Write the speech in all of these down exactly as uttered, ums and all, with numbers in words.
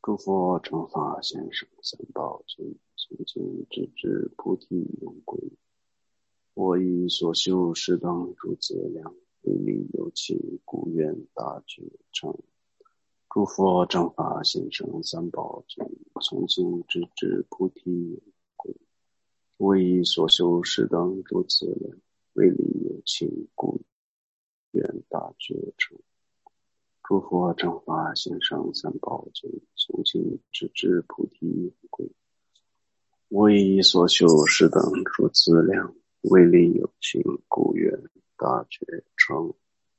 诸佛正法先生三宝尊，清净直至菩提永归。我以所修是等诸资粮，为利有情，故愿大觉成。诸佛正法先生三宝尊，清净直至菩提永归。我以所修是等诸资粮，为利有情，故愿大觉成。诸佛正法先生三宝尊，清净直至菩提永归。我以所修是等诸资粮，为利有情，故愿大觉成。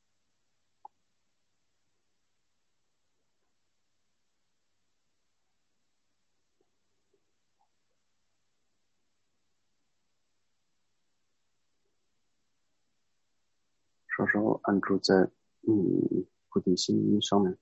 稍稍安住在嗯菩提心上面。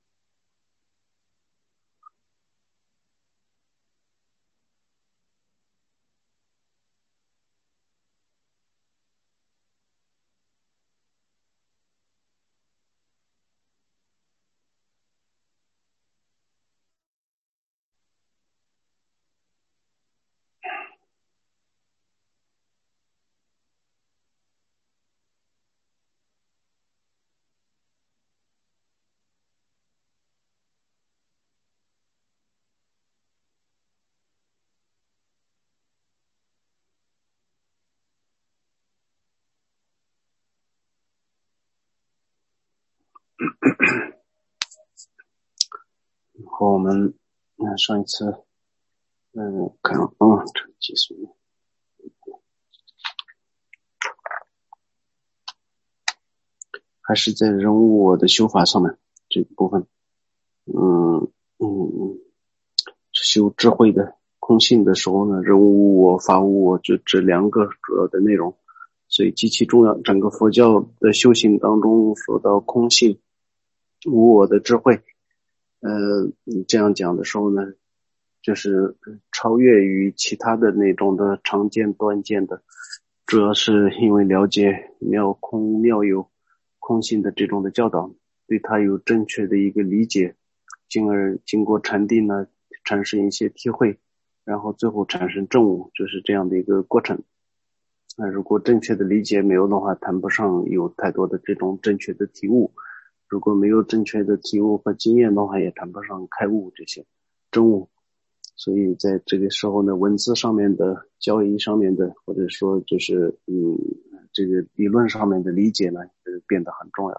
和我们嗯上一次嗯看嗯这技术还是在人物我的修法上面这个部分，嗯嗯修智慧的空性的时候呢，人无我法无我，就这两个主要的内容，所以极其重要。整个佛教的修行当中说到空性无我的智慧，呃你这样讲的时候呢，就是超越于其他的那种的常见断见的，主要是因为了解妙空妙有空性的这种的教导，对它有正确的一个理解，进而经过禅定呢产生一些体会，然后最后产生证悟，就是这样的一个过程。那如果正确的理解没有的话，谈不上有太多的这种正确的体悟，如果没有正确的体悟和经验的话，也谈不上开悟这些证悟。所以在这个时候呢，文字上面的交易上面的，或者说就是嗯这个理论上面的理解呢，就是变得很重要。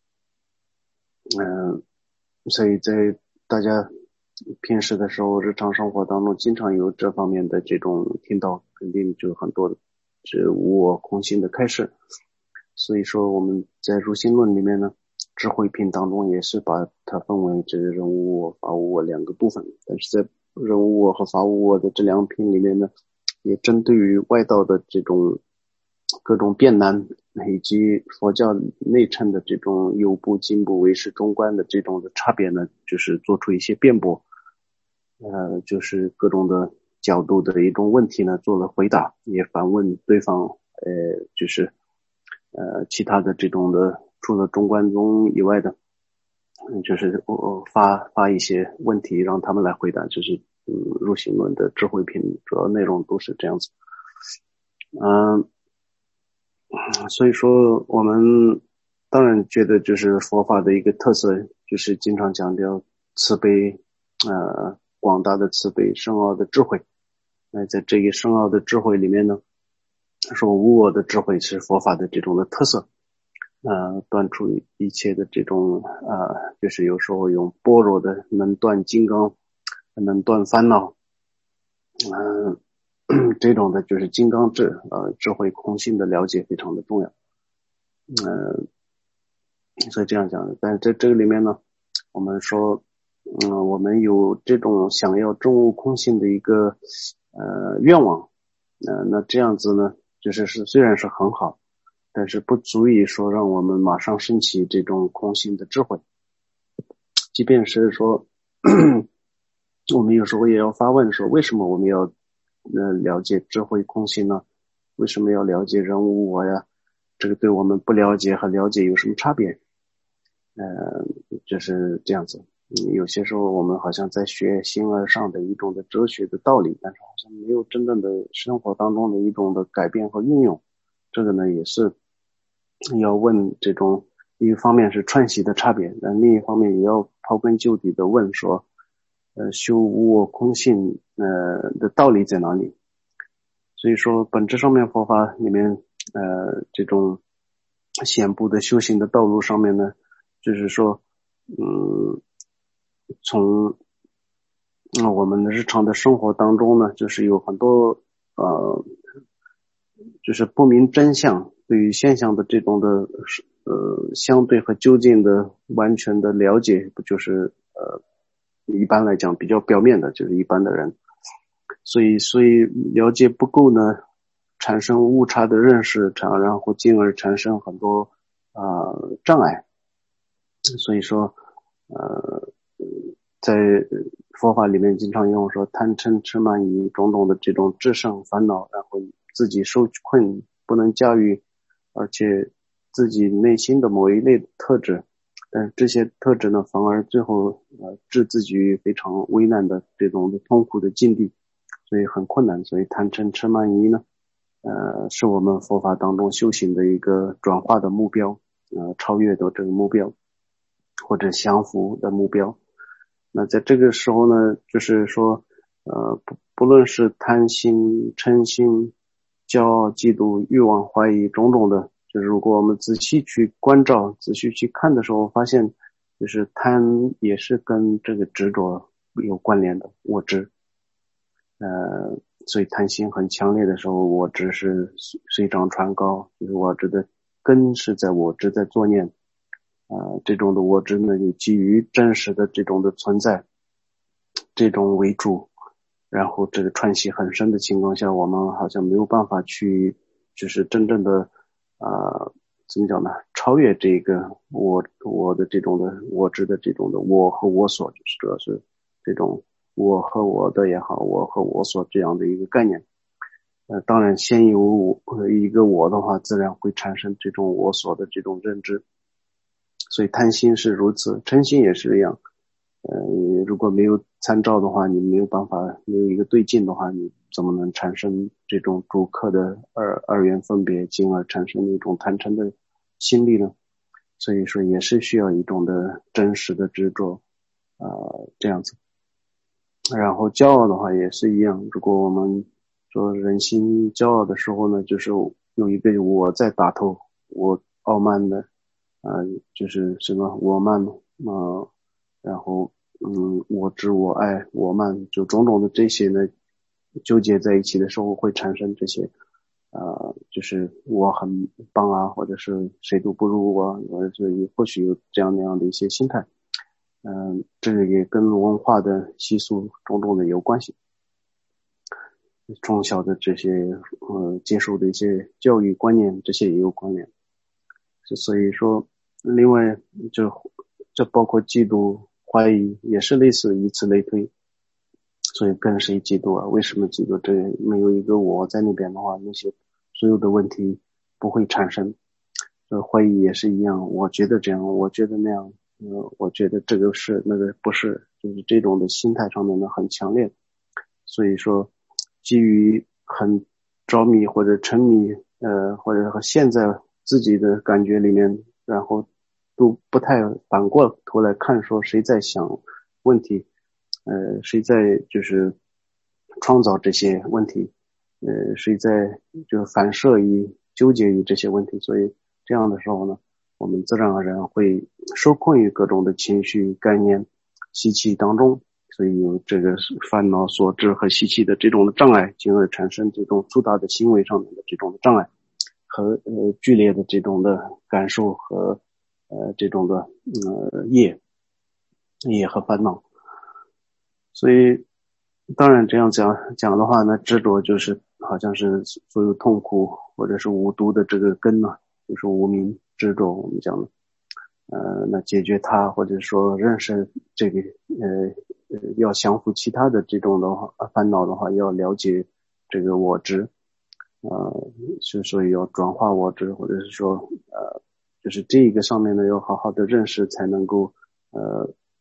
嗯、呃，所以在大家平时的时候，日常生活当中经常有这方面的这种听到，肯定就很多这无我空性的开示。所以说我们在入心论里面呢，智慧品当中也是把它分为这个人无我法无我两个部分，但是在人无我和法无我的这两品里面呢，也针对于外道的这种各种辩难，以及佛教内衬的这种有部经部唯识中观的这种的差别呢，就是做出一些辩驳，呃，就是各种的角度的一种问题呢做了回答，也反问对方，呃，就是呃其他的这种的除了中观宗以外的，嗯，就是我发发一些问题让他们来回答，就是嗯入行论的智慧品主要内容都是这样子。嗯，所以说我们当然觉得就是佛法的一个特色，就是经常强调慈悲，呃广大的慈悲，深奥的智慧。那在这个深奥的智慧里面呢，说无我的智慧是佛法的这种的特色。呃，断除一切的这种呃，就是有时候用般若的能断金刚，能断烦恼，嗯、呃，这种的就是金刚智，呃，智慧空性的了解非常的重要。呃，所以这样讲的。但是在这个里面呢，我们说，嗯，我们有这种想要证悟空性的一个呃愿望，呃，那这样子呢，就是是虽然是很好。但是不足以说让我们马上升起这种空性的智慧。即便是说我们有时候也要发问说，为什么我们要呃了解智慧空性呢？为什么要了解人无我呀？这个对我们不了解和了解有什么差别？呃，就是这样子。 嗯，有些时候我们好像在学形而上的一种的哲学的道理，但是好像没有真正的生活当中的一种的改变和运用。这个呢，也是要问这种，一方面是串习的差别，但另一方面也要刨根究底的问说，呃，修无我空性呃的道理在哪里？所以说，本质上面佛法里面，呃，这种显部的修行的道路上面呢，就是说，嗯，从那我们日常的生活当中呢，就是有很多呃，就是不明真相，对于现象的这种的呃相对和究竟的完全的了解，不就是呃一般来讲比较表面的，就是一般的人，所以所以了解不够呢，产生误差的认识，产然后进而产生很多啊、呃、障碍。所以说呃在佛法里面经常用说贪嗔痴慢疑种种的这种炽盛烦恼，然后自己受困不能驾驭，而且自己内心的某一类的特质，但是这些特质呢反而最后呃置自己于非常危难的这种的痛苦的境地，所以很困难。所以贪嗔痴慢疑呢呃是我们佛法当中修行的一个转化的目标，呃超越的这个目标，或者降服的目标。那在这个时候呢，就是说，呃，不不论是贪心、嗔心、骄傲、嫉妒、欲望、怀疑种种的，就是如果我们仔细去关照、仔细去看的时候，发现，就是贪也是跟这个执着有关联的，我执。呃，所以贪心很强烈的时候，我执是水涨船高，就是我执的根是在我执在作念。呃，这种的我执呢，就基于真实的这种的存在，这种为主，然后这个串习很深的情况下，我们好像没有办法去，就是真正的，呃，怎么讲呢？超越这个我我的这种的我执的这种的我和我所，就是主要是这种我和我的也好，我和我所这样的一个概念。呃，当然先有我一个我的话，自然会产生这种我所的这种认知。所以贪心是如此，嗔心也是一样。呃，如果没有参照的话，你没有办法，没有一个对境的话，你怎么能产生这种主客的二二元分别，进而产生一种贪嗔的心力呢？所以说也是需要一种的真实的执着，呃，这样子。然后骄傲的话也是一样，如果我们说人心骄傲的时候呢，就是有一个我在打头，我傲慢的，呃，就是什么我慢，呃，然后嗯，我执我爱我慢，就种种的这些呢，纠结在一起的时候会产生这些，呃，就是我很棒啊，或者是谁都不如我，或者是或许有这样那样的一些心态。嗯、呃，这个也跟文化的习俗种种的有关系，从小的这些呃接受的一些教育观念，这些也有关联。所以说，另外就这包括嫉妒、怀疑，也是类似，以此类推。所以跟谁嫉妒啊？为什么嫉妒？这没有一个我在那边的话，那些所有的问题不会产生。呃，怀疑也是一样，我觉得这样，我觉得那样，呃，我觉得这个是，那个不是，就是这种的心态上面呢很强烈。所以说，基于很着迷或者沉迷，呃，或者和现在自己的感觉里面，然后都不太反过头来看，说谁在想问题，呃，谁在就是创造这些问题，呃，谁在就反射于纠结于这些问题，所以这样的时候呢，我们自然而然会受困于各种的情绪概念习气当中，所以有这个烦恼所致和习气的这种的障碍，进而产生这种粗大的行为上面的这种的障碍和呃剧烈的这种的感受和呃这种的呃业业和烦恼。所以当然这样讲讲的话呢，执着就是好像是所有痛苦或者是无毒的这个根呢，就是无明执着，我们讲的呃那解决它或者说认识这个呃要降服其他的这种的话烦恼的话，要了解这个我执，呃就所以要转化我执，或者是说呃就是这个上面呢要好好的认识，才能够呃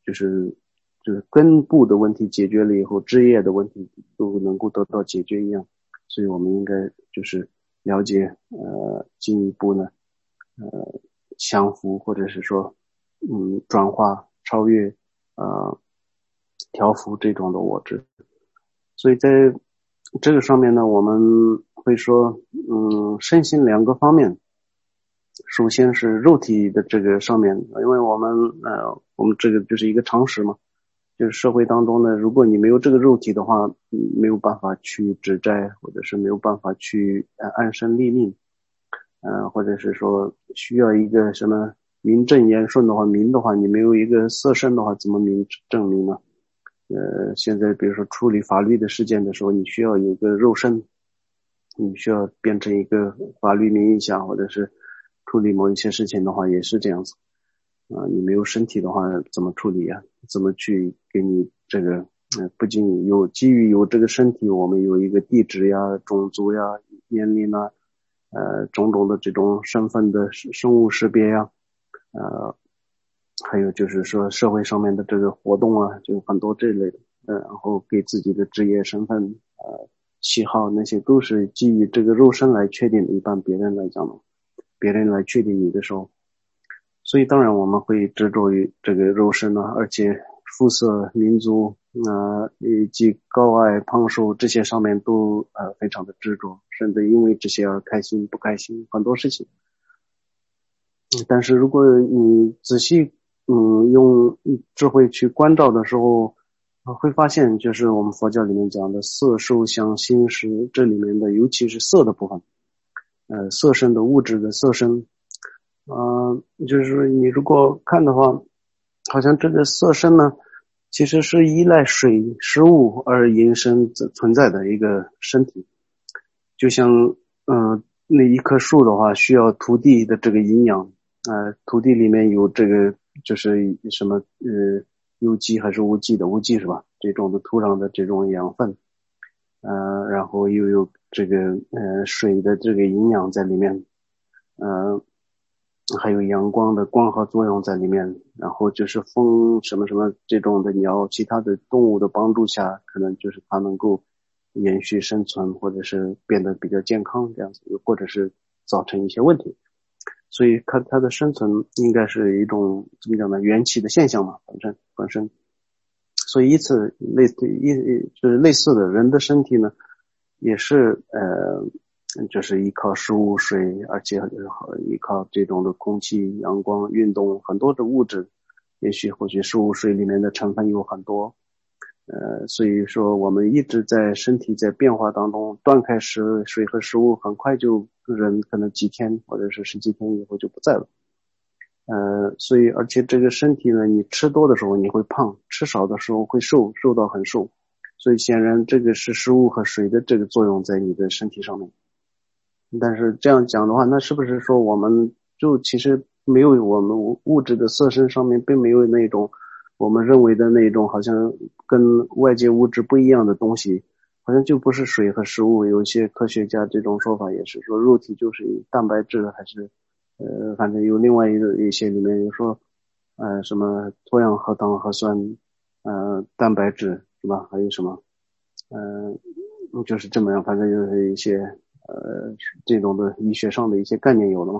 就是就是根部的问题解决了以后，枝叶的问题都能够得到解决一样。所以我们应该就是了解呃进一步呢呃降服或者是说嗯转化超越呃调伏这种的我执。所以在这个上面呢，我们会说嗯身心两个方面。首先是肉体的这个上面，因为我们呃我们这个就是一个常识嘛，就是社会当中呢，如果你没有这个肉体的话，没有办法去指摘，或者是没有办法去呃安身立命，呃或者是说需要一个什么名正言顺的话，名的话你没有一个色身的话，怎么名正名呢？呃现在比如说处理法律的事件的时候，你需要有个肉身，你需要变成一个法律名义下，或者是处理某一些事情的话也是这样子啊、呃，你没有身体的话怎么处理啊？怎么去给你这个呃不仅有基于有这个身体，我们有一个地址呀、种族呀、年龄啊，呃种种的这种身份的生物识别呀，呃还有就是说社会上面的这个活动啊，就很多这类的，呃然后给自己的职业身份呃喜好那些都是基于这个肉身来确定的，一般别人来讲呢。别人来确定你的时候，所以当然我们会执着于这个肉身啊，而且肤色、民族啊、呃、以及高矮胖瘦这些上面都呃非常的执着，甚至因为这些而开心不开心很多事情。但是如果你仔细嗯用智慧去关照的时候，会发现就是我们佛教里面讲的色受想行识，这里面的尤其是色的部分。呃，色身的物质的色身，呃，就是说你如果看的话，好像这个色身呢，其实是依赖水、食物而引申存在的一个身体，就像嗯、呃，那一棵树的话，需要土地的这个营养，呃，土地里面有这个就是什么呃有机还是无机的，无机是吧？这种的土壤的这种养分。呃，然后又有这个呃水的这个营养在里面，呃，还有阳光的光合作用在里面，然后就是风什么什么这种的鸟，其他的动物的帮助下，可能就是它能够延续生存，或者是变得比较健康这样子，或者是造成一些问题。所以它它的生存应该是一种怎么讲呢？缘起的现象嘛，本身本身。所以依次类似一就是类似的人的身体呢，也是呃，就是依靠食物、水，而且依靠这种的空气、阳光、运动很多的物质，也许或许食物、水里面的成分有很多，呃，所以说我们一直在身体在变化当中，断开食水和食物，很快就人可能几天或者是十几天以后就不在了。呃，所以而且这个身体呢，你吃多的时候你会胖，吃少的时候会瘦，瘦到很瘦。所以显然这个是食物和水的这个作用在你的身体上面。但是这样讲的话，那是不是说我们就其实没有我们物质的色身上面并没有那种我们认为的那种好像跟外界物质不一样的东西，好像就不是水和食物。有一些科学家这种说法也是说肉体就是蛋白质还是呃，反正有另外一个一些里面有说，呃，什么脱氧核糖核酸，呃，蛋白质是吧？还有什么，呃，就是这么样，反正就是一些呃这种的医学上的一些概念有了嘛。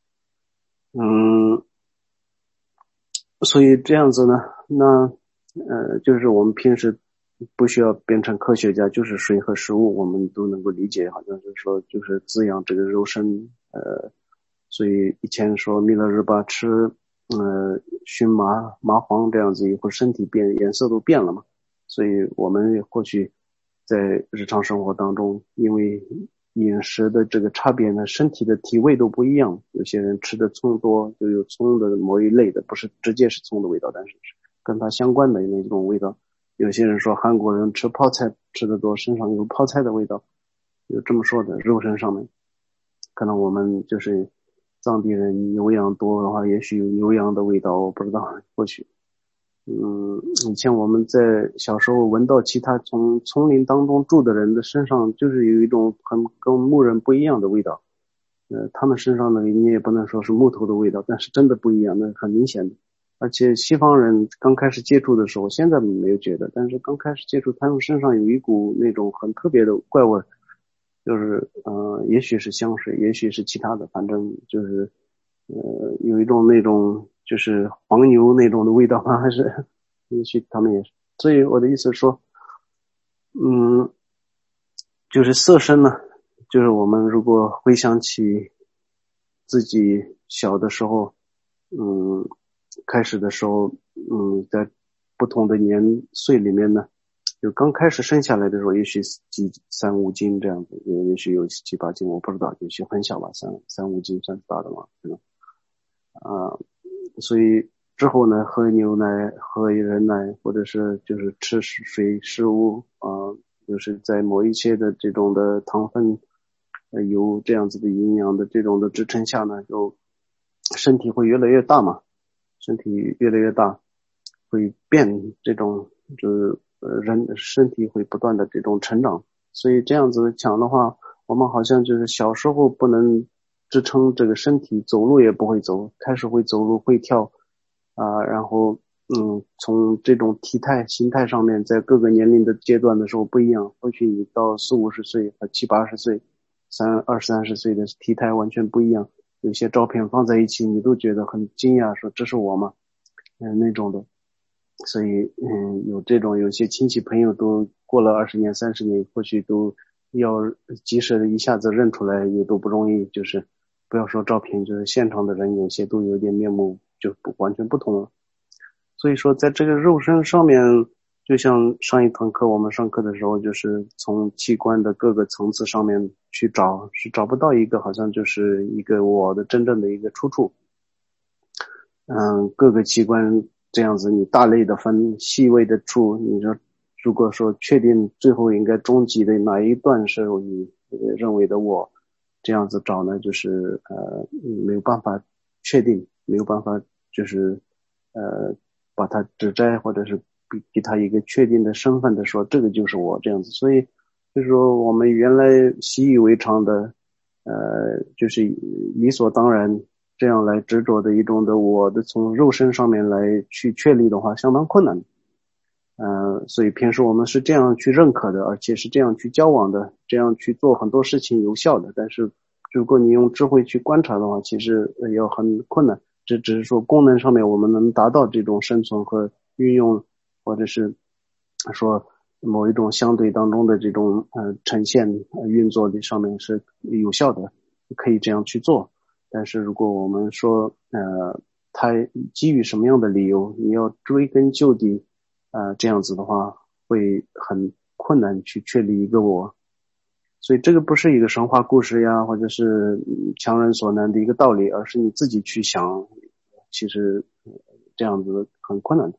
嗯，所以这样子呢，那呃，就是我们平时不需要变成科学家，就是水和食物我们都能够理解，好像就是说就是滋养这个肉身，呃。所以以前说弥勒日巴吃呃熏麻麻黄这样子以后身体变颜色都变了嘛，所以我们或许在日常生活当中，因为饮食的这个差别呢，身体的体味都不一样，有些人吃的葱多就有葱的某一类的，不是直接是葱的味道，但是跟它相关的那种味道。有些人说韩国人吃泡菜吃的多，身上有泡菜的味道，有这么说的，肉身上面可能我们就是藏地人牛羊多的话，也许有牛羊的味道，我不知道，或许，嗯，以前我们在小时候闻到其他从丛林当中住的人的身上，就是有一种很跟牧人不一样的味道，呃，他们身上呢，你也不能说是木头的味道，但是真的不一样，那很明显的， 而且西方人刚开始接触的时候，现在没有觉得，但是刚开始接触，他们身上有一股那种很特别的怪味，就是呃，也许是香水，也许是其他的，反正就是呃，有一种那种就是黄牛那种的味道吗？还是也许他们也是。所以我的意思是说，嗯，就是色身呢，就是我们如果回想起自己小的时候，嗯，开始的时候，嗯，在不同的年岁里面呢，就刚开始生下来的时候，也许几三五斤这样子，也也许有七八斤，我不知道，也许很小吧，三三五斤算是大的嘛，可能啊，所以之后呢，喝牛奶、喝人奶，或者是就是吃水食物啊、呃，就是在某一些的这种的糖分、呃油这样子的营养的这种的支撑下呢，就身体会越来越大嘛，身体越来越大，会变这种就是呃人身体会不断的这种成长，所以这样子讲的话，我们好像就是小时候不能支撑这个身体，走路也不会走，开始会走路会跳啊、呃，然后嗯，从这种体态形态上面，在各个年龄的阶段的时候不一样，或许你到四五十岁和七八十岁、三二三十岁的体态完全不一样，有些照片放在一起，你都觉得很惊讶，说这是我吗？嗯，那种的。所以嗯，有这种有些亲戚朋友都过了二十年、三十年，或许都要及时的一下子认出来也都不容易，就是不要说照片，就是现场的人有些都有点面目就不完全不同了。所以说在这个肉身上面，就像上一堂课我们上课的时候，就是从器官的各个层次上面去找，是找不到一个好像就是一个我的真正的一个出处。嗯，各个器官这样子，你大类的分，细微的处，你说如果说确定最后应该终极的哪一段是你认为的我，这样子找呢，就是呃没有办法确定，没有办法就是呃把它指摘，或者是给给他一个确定的身份的说这个就是我这样子，所以就是说我们原来习以为常的呃就是理所当然这样来执着的一种的我的从肉身上面来去确立的话相当困难。呃，所以平时我们是这样去认可的，而且是这样去交往的，这样去做很多事情有效的。但是如果你用智慧去观察的话，其实要很困难。这只是说功能上面我们能达到这种生存和运用，或者是说某一种相对当中的这种呃呈现、呃、运作的上面是有效的，可以这样去做。但是如果我们说呃它基于什么样的理由，你要追根究底。呃，这样子的话会很困难去确立一个我，所以这个不是一个神话故事呀，或者是强人所难的一个道理，而是你自己去想，其实这样子很困难的。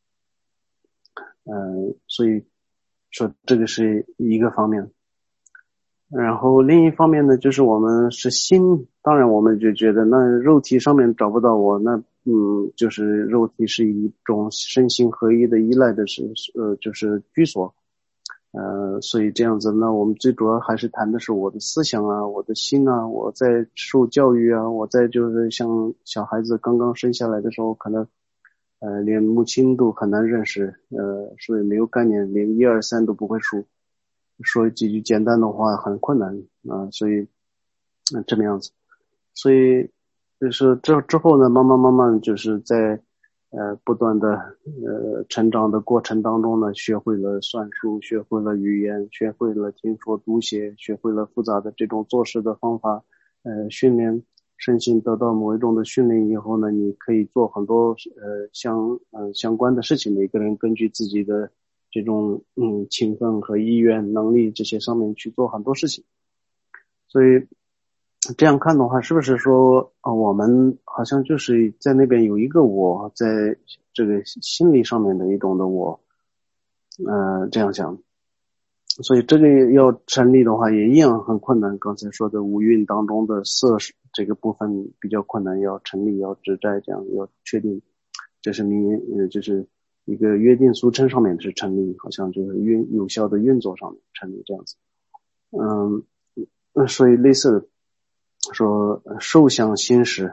呃，所以说这个是一个方面。然后另一方面呢，就是我们是心，当然我们就觉得那肉体上面找不到我，那嗯，就是肉体是一种身心合一的依赖的是呃，就是居所，呃，所以这样子，那我们最主要还是谈的是我的思想啊，我的心啊，我在受教育啊，我在就是像小孩子刚刚生下来的时候，可能呃连母亲都很难认识，呃，所以没有概念，连一二三都不会数。说几句简单的话很困难啊、呃，所以嗯、呃、这个样子，所以就是之之后呢，慢慢慢慢就是在呃不断的呃成长的过程当中呢，学会了算术，学会了语言，学会了听说读写，学会了复杂的这种做事的方法，呃训练身心得到某一种的训练以后呢，你可以做很多呃相呃相关的事情，每个人根据自己的这种嗯勤奋和意愿、能力这些上面去做很多事情，所以这样看的话，是不是说啊、呃，我们好像就是在那边有一个我，在这个心理上面的一种的我，呃，这样想，所以这个要成立的话也一样很困难。刚才说的五蕴当中的色这个部分比较困难，要成立，要指摘，这样要确定，这是明呃，就是一个约定俗成上面是成立，好像就是运有效的运作上面成立这样子。嗯，所以类似的说受想行识，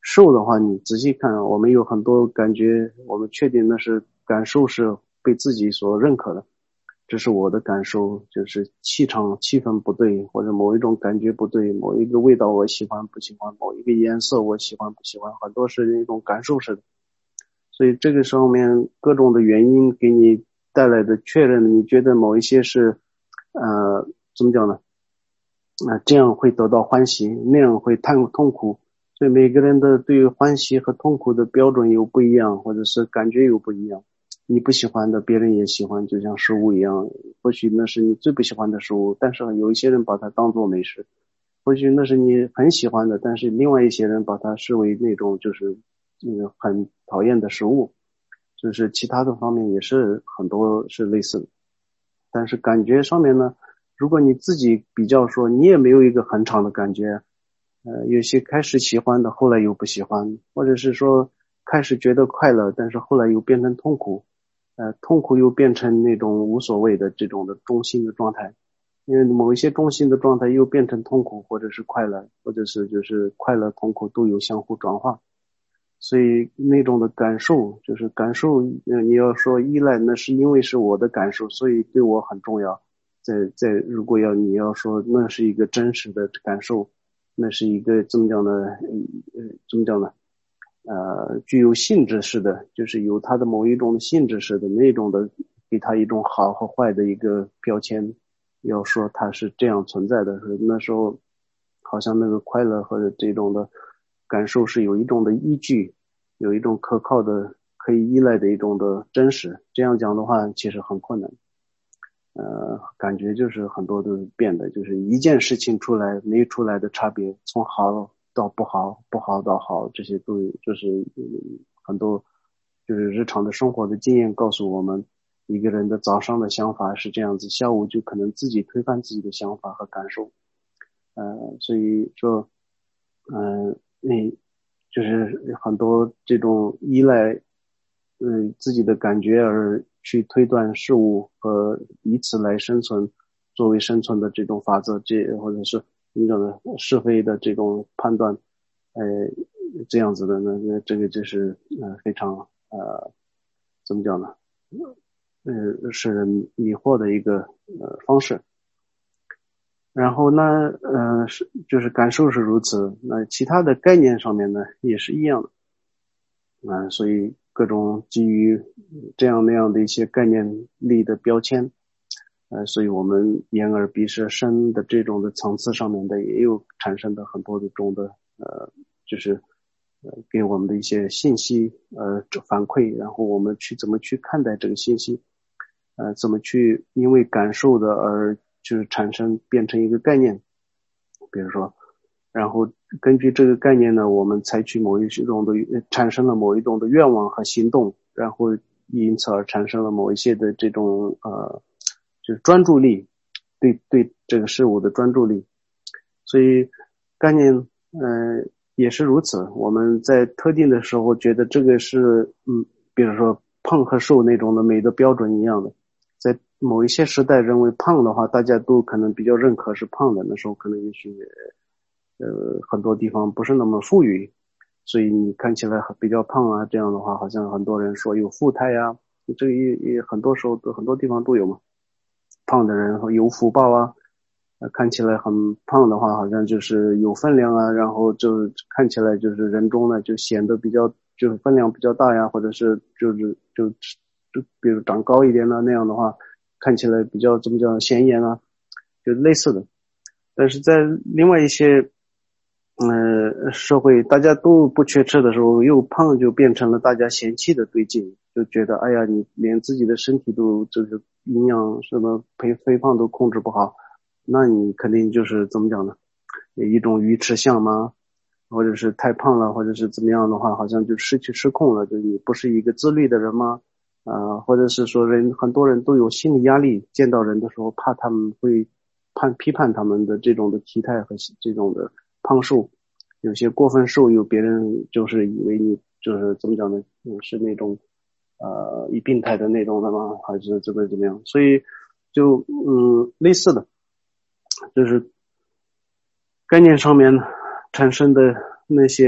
受的话，你仔细看，我们有很多感觉，我们确定那是感受是被自己所认可的，这是我的感受，就是气场气氛不对，或者某一种感觉不对，某一个味道我喜欢不喜欢，某一个颜色我喜欢不喜欢，很多是一种感受式的。所以这个上面各种的原因给你带来的确认，你觉得某一些是呃怎么讲呢？啊、呃，这样会得到欢喜，那样会痛痛苦。所以每个人的对于欢喜和痛苦的标准又不一样，或者是感觉又不一样。你不喜欢的别人也喜欢，就像食物一样，或许那是你最不喜欢的食物，但是有一些人把它当作美食，或许那是你很喜欢的，但是另外一些人把它视为那种就是嗯很讨厌的食物。就是其他的方面也是很多是类似的。但是感觉上面呢，如果你自己比较说，你也没有一个很长的感觉，呃，有些开始喜欢的，后来又不喜欢，或者是说开始觉得快乐，但是后来又变成痛苦，呃，痛苦又变成那种无所谓的这种的中心的状态，因为某一些中心的状态又变成痛苦，或者是快乐，或者是就是快乐痛苦都有相互转化，所以那种的感受就是感受，呃，你要说依赖，那是因为是我的感受，所以对我很重要。在在如果要你要说那是一个真实的感受。那是一个怎么讲呢？呃，怎么讲呢？呃，具有性质式的，就是有它的某一种性质式的那种的，给它一种好和坏的一个标签。要说它是这样存在的，那时候好像那个快乐或者这种的感受是有一种的依据，有一种可靠的、可以依赖的一种的真实。这样讲的话，其实很困难。呃，感觉就是很多都变的，就是一件事情出来没出来的差别，从好到不好，不好到好，这些都就是很多就是日常的生活的经验告诉我们，一个人的早上的想法是这样子，下午就可能自己推翻自己的想法和感受。呃，所以说，嗯、呃，那就是很多这种依赖，嗯、呃，自己的感觉而去推断事物和以此来生存，作为生存的这种法则，这或者是那种是非的这种判断，呃，这样子的，那那这个就是呃非常呃怎么讲呢？呃，使人迷惑的一个呃方式。然后呢，呃，是就是感受是如此，那其他的概念上面呢也是一样的，啊、呃，所以各种基于这样那样的一些概念力的标签，呃，所以我们眼耳鼻舌身的这种的层次上面的也有产生的很多的种的呃，就是呃给我们的一些信息呃反馈，然后我们去怎么去看待这个信息，呃，怎么去因为感受的而就是产生变成一个概念，比如说，然后根据这个概念呢，我们采取某一种的产生了某一种的愿望和行动，然后因此而产生了某一些的这种呃，就是专注力，对对这个事物的专注力，所以概念呃也是如此。我们在特定的时候觉得这个是嗯，比如说胖和瘦那种的美的标准一样的。在某一些时代认为胖的话，大家都可能比较认可是胖的，那时候可能也许呃很多地方不是那么富裕，所以你看起来比较胖啊，这样的话好像很多人说有富态呀，这个也也很多时候都很多地方都有嘛。胖的人有福报啊，看起来很胖的话好像就是有分量啊，然后就看起来就是人中呢就显得比较就是分量比较大呀，或者是就是就就比如长高一点呢，那样的话看起来比较怎么讲显眼啊，就类似的。但是在另外一些呃社会大家都不缺吃的时候，又胖就变成了大家嫌弃的对境，就觉得哎呀你连自己的身体都就是营养什么肥肥胖都控制不好，那你肯定就是怎么讲呢，一种鱼吃相吗，或者是太胖了，或者是怎么样的话好像就失去失控了，就你不是一个自律的人吗，呃，或者是说人很多人都有心理压力，见到人的时候怕他们会判批判他们的这种的体态和这种的胖瘦，有些过分瘦有别人就是以为你就是怎么讲呢，是那种呃以病态的那种的吗，还是怎么怎么样，所以就嗯类似的就是概念上面产生的那些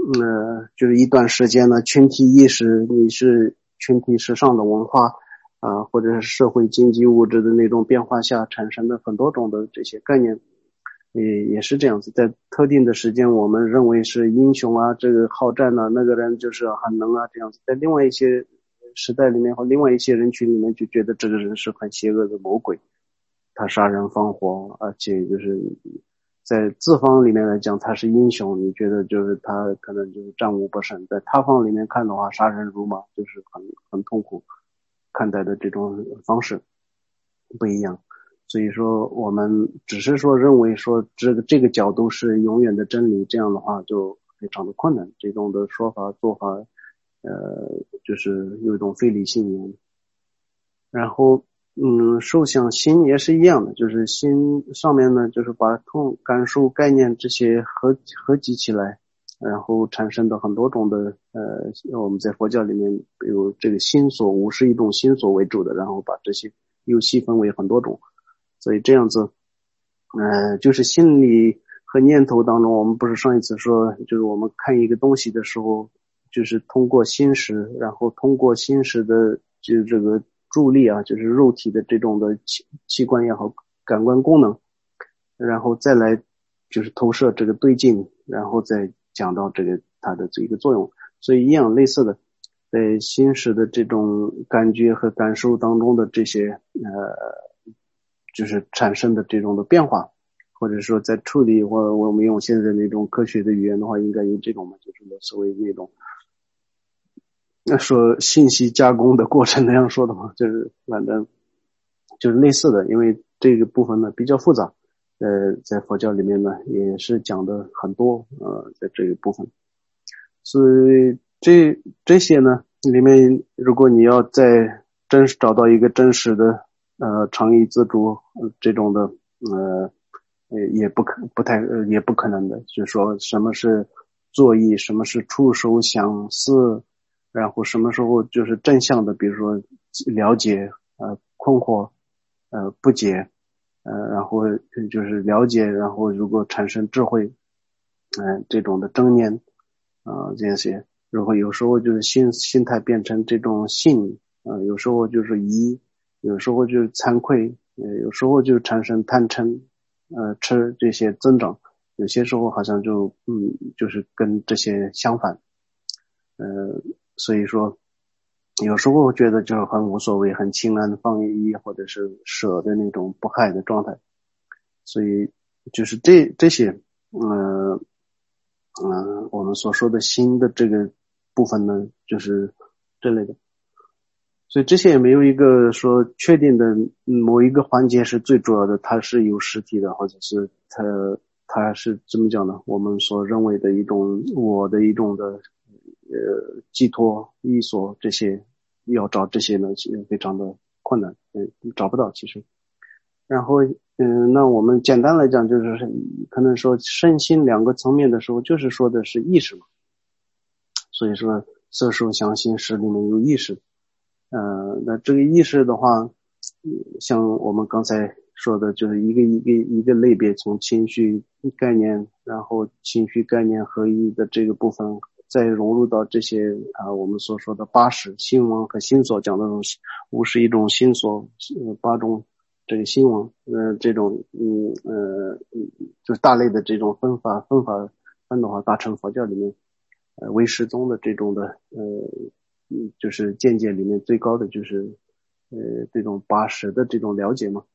呃，就是一段时间呢，群体意识，你是群体时尚的文化啊、呃，或者是社会经济物质的那种变化下产生的很多种的这些概念，也也是这样子，在特定的时间，我们认为是英雄啊，这个好战啊，那个人就是很能啊，这样子，在另外一些时代里面和另外一些人群里面，就觉得这个人是很邪恶的魔鬼，他杀人放火，而且就是在自方里面来讲他是英雄，你觉得就是他可能就是战无不胜，在他方里面看的话，杀人如麻，就是很很痛苦看待的这种方式不一样。所以说我们只是说认为说这个这个角度是永远的真理，这样的话就非常的困难，这种的说法做法呃就是有一种非理性言。然后嗯，受想心也是一样的，就是心上面呢，就是把痛感受概念这些合合集起来，然后产生的很多种的呃，我们在佛教里面有这个心所，无是一种心所为主的，然后把这些又细分为很多种，所以这样子呃，就是心理和念头当中，我们不是上一次说，就是我们看一个东西的时候，就是通过心识，然后通过心识的就这个助力啊，就是肉体的这种的器器官也好，感官功能，然后再来就是投射这个对镜，然后再讲到这个它的这个作用，所以一样类似的，在心识的这种感觉和感受当中的这些呃。就是产生的这种的变化，或者说在处理，或我们用现在那种科学的语言的话，应该有这种嘛，就是所谓那种那说信息加工的过程那样说的嘛，就是反正就是类似的，因为这个部分呢比较复杂，呃，在佛教里面呢也是讲的很多，呃，在这个部分，所以这这些呢里面，如果你要在真实找到一个真实的呃常意自主、呃、这种的呃也不可不太呃也不可能的，就是说什么是作意，什么是触手想思，然后什么时候就是正向的，比如说了解呃困惑呃不解呃然后就是了解，然后如果产生智慧嗯、呃、这种的正念啊、呃、这些，如果有时候就是心心态变成这种信啊、呃、有时候就是疑，有时候就是惭愧，呃有时候就产生贪嗔呃吃这些增长，有些时候好像就嗯就是跟这些相反，呃所以说有时候觉得就是很无所谓，很轻安放逸，或者是舍的那种不害的状态，所以就是这这些呃嗯、呃，我们所说的心的这个部分呢，就是这类的。所以这些也没有一个说确定的某一个环节是最主要的，它是有实体的，或者是它它是怎么讲呢？我们所认为的一种我的一种的呃寄托、依所，这些要找这些呢，非常的困难，嗯，找不到其实。然后嗯，那我们简单来讲，就是可能说身心两个层面的时候，就是说的是意识嘛。所以说色受想行识里面有意识。呃，那这个意识的话，像我们刚才说的，就是一个一个一个类别，从情绪概念，然后情绪概念合一的这个部分，再融入到这些啊、呃、我们所说的八识心王和心所讲的东西，无是一种心所，呃八种这个心王，呃这种嗯呃就是大类的这种分法分法分的话，大乘佛教里面，呃唯识宗的这种的呃。嗯，就是见解里面最高的就是呃这种八识的这种了解嘛。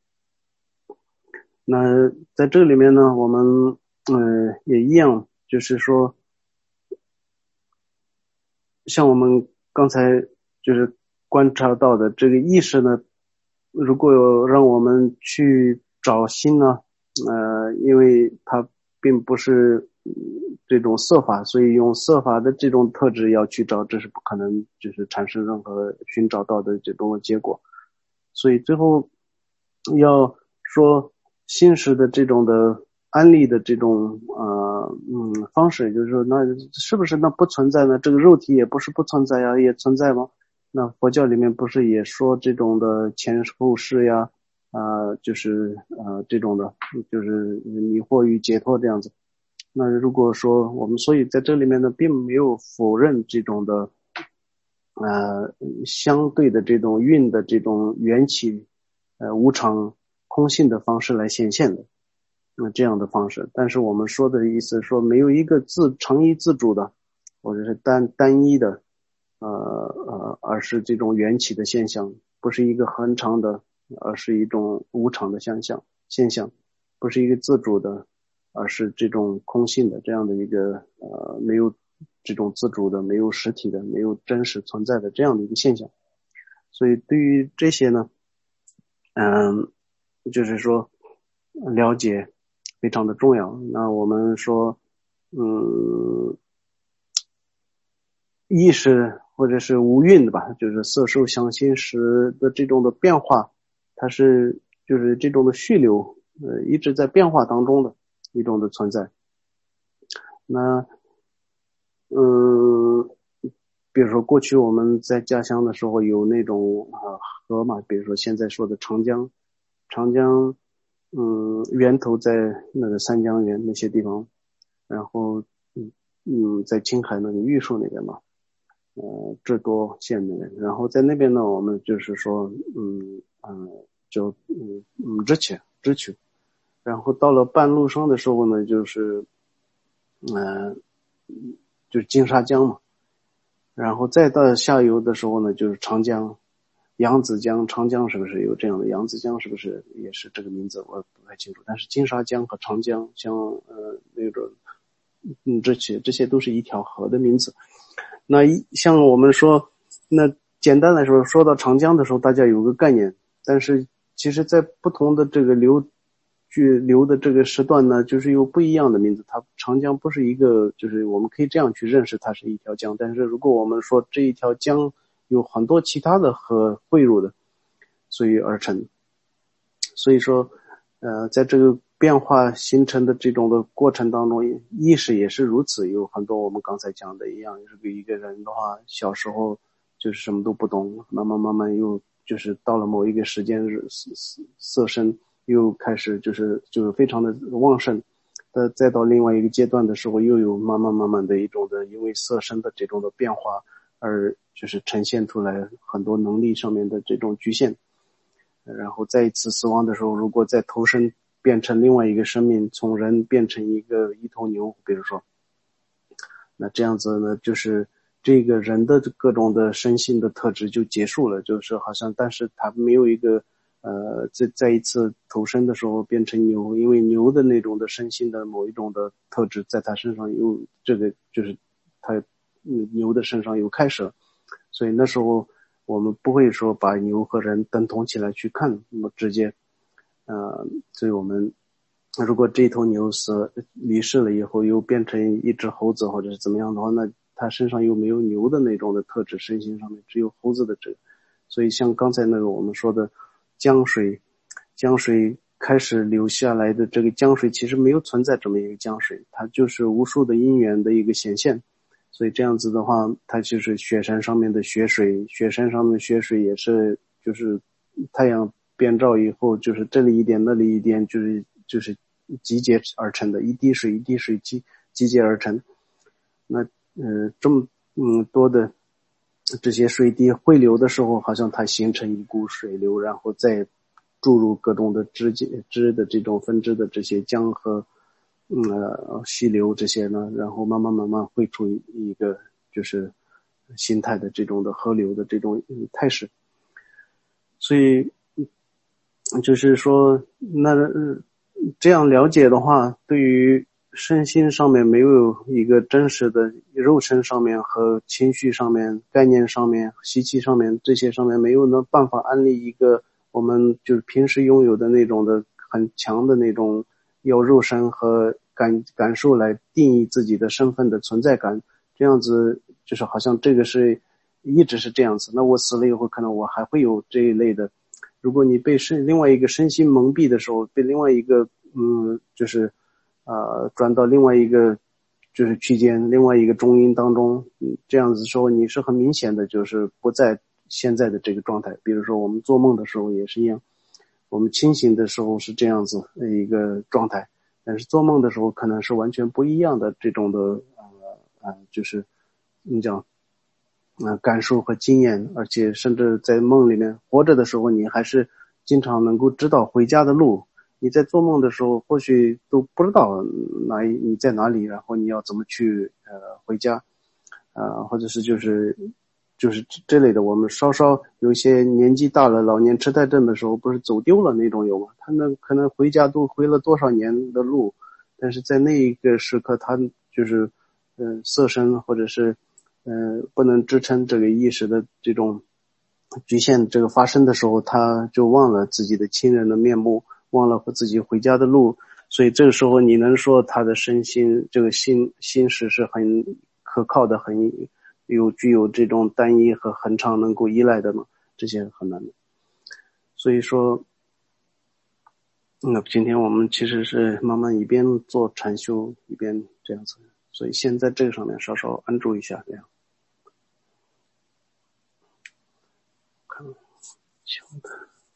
那在这里面呢，我们呃也一样，就是说像我们刚才就是观察到的这个意识呢，如果有让我们去找心呢，呃因为它并不是这种色法，所以用色法的这种特质要去找，这是不可能就是产生任何寻找到的这种结果。所以最后要说心识的这种的安利的这种呃嗯方式，就是说那是不是那不存在呢？这个肉体也不是不存在呀，也存在吗？那佛教里面不是也说这种的前后世呀，啊、呃、就是呃这种的，就是迷惑与解脱这样子。 那如果说我们所以在这里面呢，并没有否认这种的呃相对的这种运的这种缘起呃无常空性的方式来显现的，那这样的方式。但是我们说的意思说，没有一个自成一自主的，或者是单单一的呃呃而是这种缘起的现象，不是一个恒常的，而是一种无常的现象现象，不是一个自主的，而是这种空性的这样的一个呃没有这种自主的，没有实体的，没有真实存在的这样的一个现象。所以对于这些呢，嗯，就是说了解非常的重要。那我们说，嗯，意识或者是无蕴的吧，就是色受想行识的这种的变化，它是就是这种的续流，呃，一直在变化当中的一种的存在。那嗯，比如说过去我们在家乡的时候有那种啊河嘛，比如说现在说的长江，长江嗯源头在那个三江源那些地方，然后嗯嗯在青海那个玉树那边嘛，呃智多县那边，然后在那边呢我们就是说嗯嗯就嗯嗯支取支取，然后到了半路上的时候呢，就是嗯、呃、就是金沙江嘛。然后再到下游的时候呢，就是长江、扬子江、长江，是不是有这样的？扬子江是不是也是这个名字？我不太清楚。但是金沙江和长江，像呃那种，嗯，这些这些都是一条河的名字。那一像我们说，那简单来说，说到长江的时候，大家有个概念，但是其实在不同的这个流距流的这个时段呢，就是有不一样的名字。它长江不是一个，就是我们可以这样去认识它是一条江，但是如果我们说这一条江有很多其他的河汇入的，所以而成。所以说呃在这个变化形成的这种的过程当中，意识也是如此，有很多我们刚才讲的一样，就是一个人的话，小时候就是什么都不懂，慢慢慢慢又就是到了某一个时间色身又开始就是就是非常的旺盛，再再到另外一个阶段的时候，又有慢慢慢慢的一种的因为色身的这种的变化而就是呈现出来很多能力上面的这种局限。然后再一次死亡的时候，如果再投身变成另外一个生命，从人变成一个一头牛，比如说，那这样子呢，就是这个人的各种的身心的特质就结束了，就是好像，但是他没有一个呃，在再一次投身的时候变成牛，因为牛的那种的身心的某一种的特质在他身上有这个，就是他嗯牛的身上有开设，所以那时候我们不会说把牛和人等同起来去看，那么直接呃，所以我们如果这头牛死离世了以后又变成一只猴子或者是怎么样的话，那它身上又没有牛的那种的特质，身心上面只有猴子的这个。所以像刚才那个我们说的江水，江水开始流下来的这个江水其实没有存在这么一个江水，它就是无数的因缘的一个显现。所以这样子的话，它就是雪山上面的雪水，雪山上面的雪水也是就是太阳遍照以后，就是这里一点那里一点，就是就是集结而成的，一滴水一滴水集集结而成。那呃这么嗯多的这些水滴汇流的时候，好像它形成一股水流，然后再注入各种的支支的这种分支的这些江河嗯呃溪流这些呢，然后慢慢慢慢汇出一个就是形态的这种的河流的这种态势。所以就是说那这样了解的话，对于身心上面没有一个真实的肉身上面和情绪上面概念上面习气上面这些上面没有呢办法安利一个我们就是平时拥有的那种的很强的那种有肉身和感感受来定义自己的身份的存在感，这样子就是好像这个是一直是这样子，那我死了以后可能我还会有这一类的。如果你被身另外一个身心蒙蔽的时候，被另外一个嗯就是呃转到另外一个就是区间另外一个中阴当中，嗯这样子说你是很明显的就是不在现在的这个状态。比如说我们做梦的时候也是一样，我们清醒的时候是这样子的一个状态， 但是做梦的时候可能是完全不一样的这种的呃呃，就是你讲呃感受和经验，而且甚至在梦里面活着的时候，你还是经常能够知道回家的路。你在做梦的时候，或许都不知道哪一你在哪里，然后你要怎么去呃回家，呃，或者是就是就是这类的。我们稍稍有些年纪大了，老年痴呆症的时候，不是走丢了那种有吗？他们可能回家都回了多少年的路，但是在那一个时刻，他就是呃色身或者是呃不能支撑这个意识的这种局限，这个发生的时候，他就忘了自己的亲人的面目，忘了和自己回家的路，所以这个时候你能说他的身心这个心心识是很可靠的，很有具有这种单一和恒常能够依赖的吗？这些很难的。所以说那今天我们其实是慢慢一边做禅修一边这样子，所以先在这个上面稍稍安住一下，这样看小的。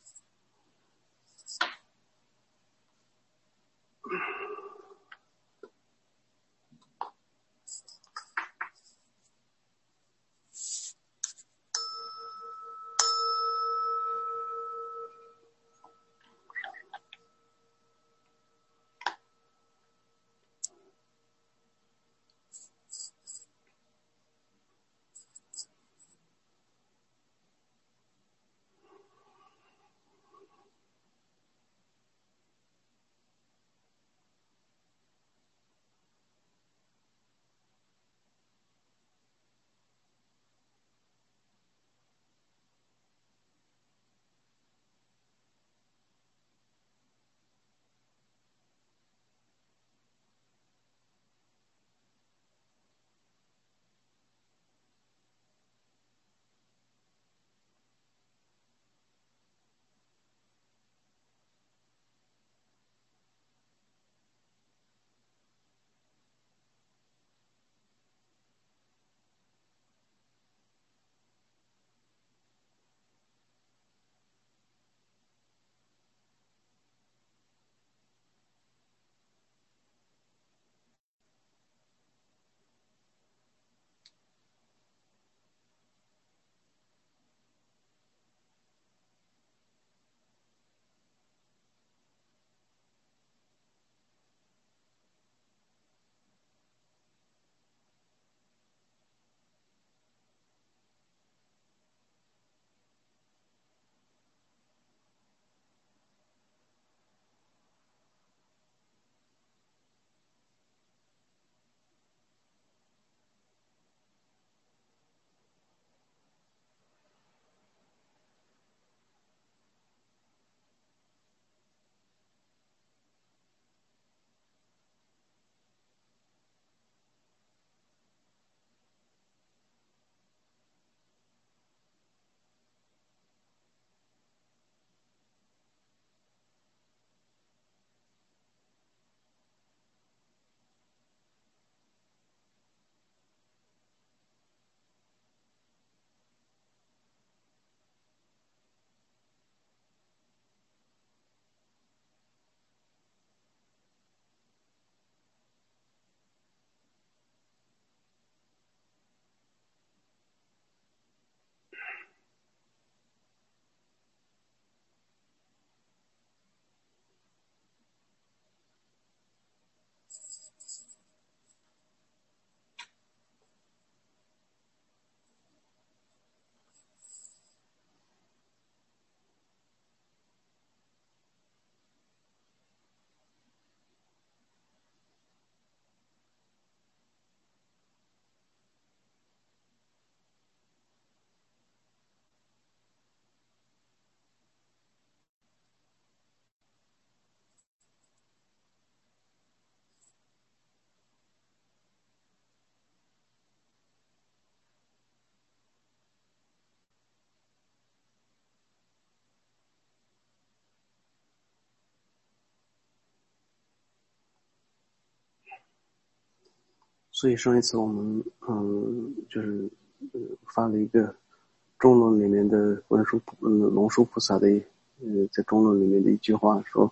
所以上一次我们嗯就是呃发了一个中论里面的文殊嗯龙树菩萨的呃在中论里面的一句话说，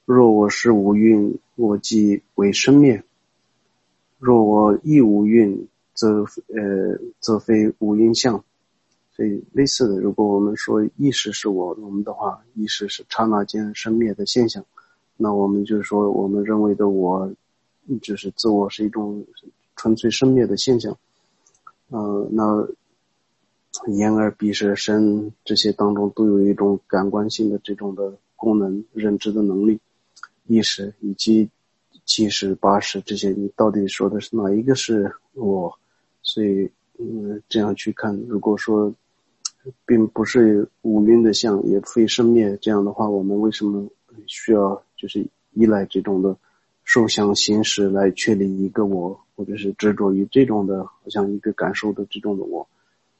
若我是无蕴，我即为生灭；若我亦无蕴，则呃则非无蕴相。所以类似的，如果我们说意识是我我们的话，意识是刹那间生灭的现象，那我们就是说我们认为的我就是自我是一种纯粹生灭的现象。呃，那眼耳鼻舌身这些当中都有一种感官性的这种的功能，认知的能力，意识以及七识八识这些，你到底说的是哪一个是我？所以嗯，这样去看，如果说并不是五蕴的相，也非生灭，这样的话我们为什么需要就是依赖这种的受想行识来确立一个我，或者是执着于这种的好像一个感受的这种的我？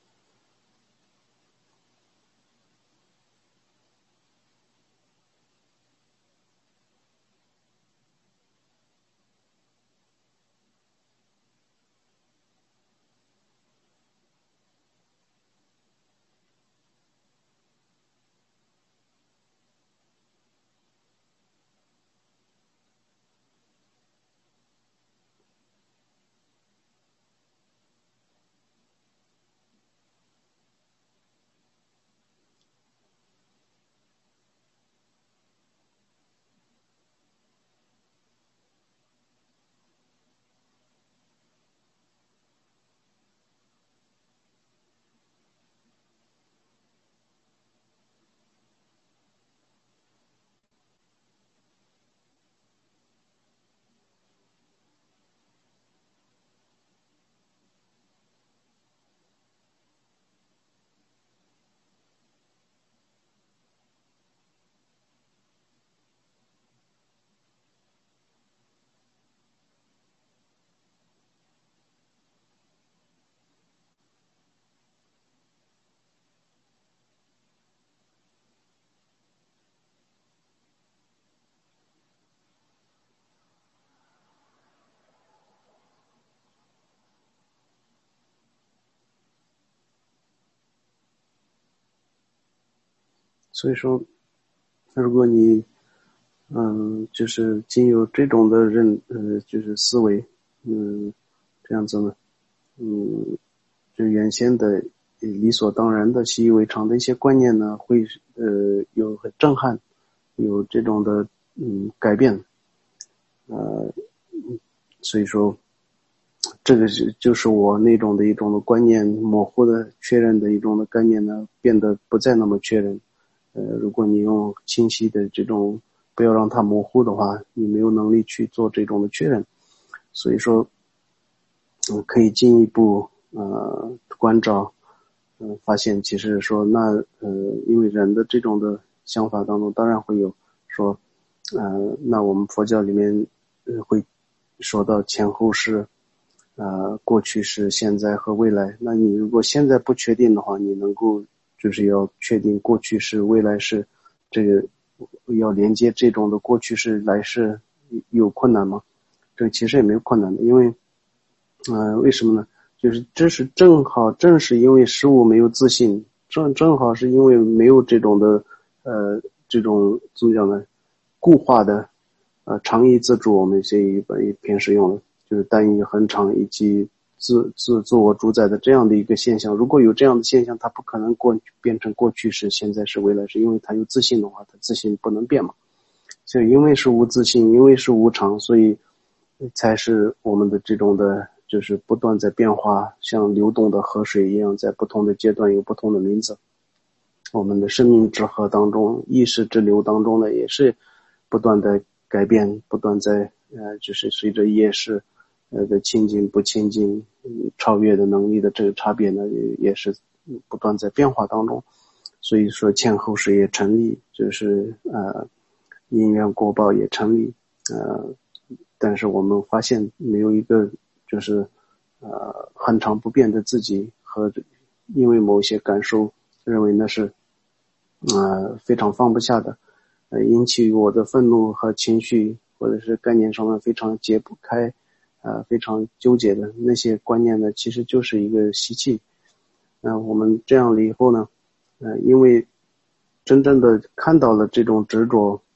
所以说如果你嗯就是经由这种的认呃就是思维嗯这样子呢嗯就原先的理所当然的习以为常的一些观念呢会呃有很震撼，有这种的嗯改变，呃所以说这个是就是我那种的一种的观念模糊的确认的一种的概念呢变得不再那么确认。呃，如果你用清晰的这种，不要让它模糊的话，你没有能力去做这种的确认。所以说，嗯，可以进一步呃关照，嗯、呃，发现其实说那呃，因为人的这种的想法当中，当然会有说，呃，那我们佛教里面呃会说到前后世，呃，过去式、现在和未来。那你如果现在不确定的话，你能够就是要确定过去式、未来式，这个要连接这种的过去式、来世有困难吗？这个其实也没有困难的，因为，呃，为什么呢？就是这是正好正是因为事物没有自信，正正好是因为没有这种的呃这种怎么讲呢？固化的呃长义自主，我们这一本平时用的就是单一恒常以及自自自我主宰的这样的一个现象。如果有这样的现象，它不可能过变成过去式、现在式、未来式，因为它有自信的话，它自信不能变嘛。所以因为是无自信，因为是无常，所以才是我们的这种的就是不断在变化，像流动的河水一样，在不同的阶段有不同的名字。我们的生命之河当中，意识之流当中呢，也是不断的改变，不断在呃，就是随着业识呃的亲近不亲近、嗯，超越的能力的这个差别呢，也也是不断在变化当中。所以说前后世也成立，就是呃因缘果报也成立，呃，但是我们发现没有一个就是呃恒常不变的自己，和因为某些感受认为那是呃非常放不下的，呃引起我的愤怒和情绪或者是概念上面非常解不开，呃非常纠结的那些观念呢，其实就是一个习气。那、呃、我们这样了以后呢，呃因为真正的看到了这种执着，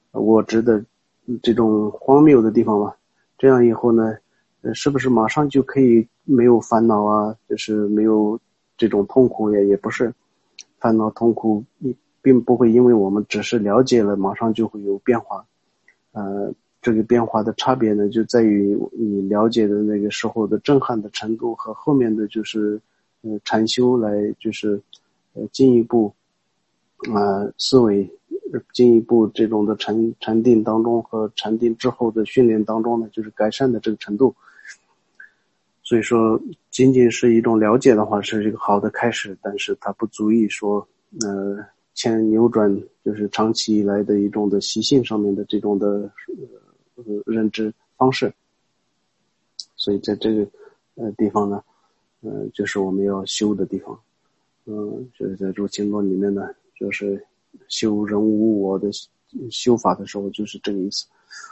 我执的这种荒谬的地方吧。这样以后呢，呃，是不是马上就可以没有烦恼啊？就是没有这种痛苦也也不是，烦恼痛苦并不会因为我们只是了解了，马上就会有变化。呃，这个变化的差别呢，就在于你了解的那个时候的震撼的程度和后面的就是呃禅修来就是呃进一步啊、呃、思维进一步这种的禅禅定当中和禅定之后的训练当中呢，就是改善的这个程度。所以说仅仅是一种了解的话是一个好的开始，但是它不足以说呃先扭转就是长期以来的一种的习性上面的这种的呃认知方式。所以在这个呃地方呢呃就是我们要修的地方。嗯、呃，就是在入经论里面呢，就是修人无我的修法的时候就是这个意思。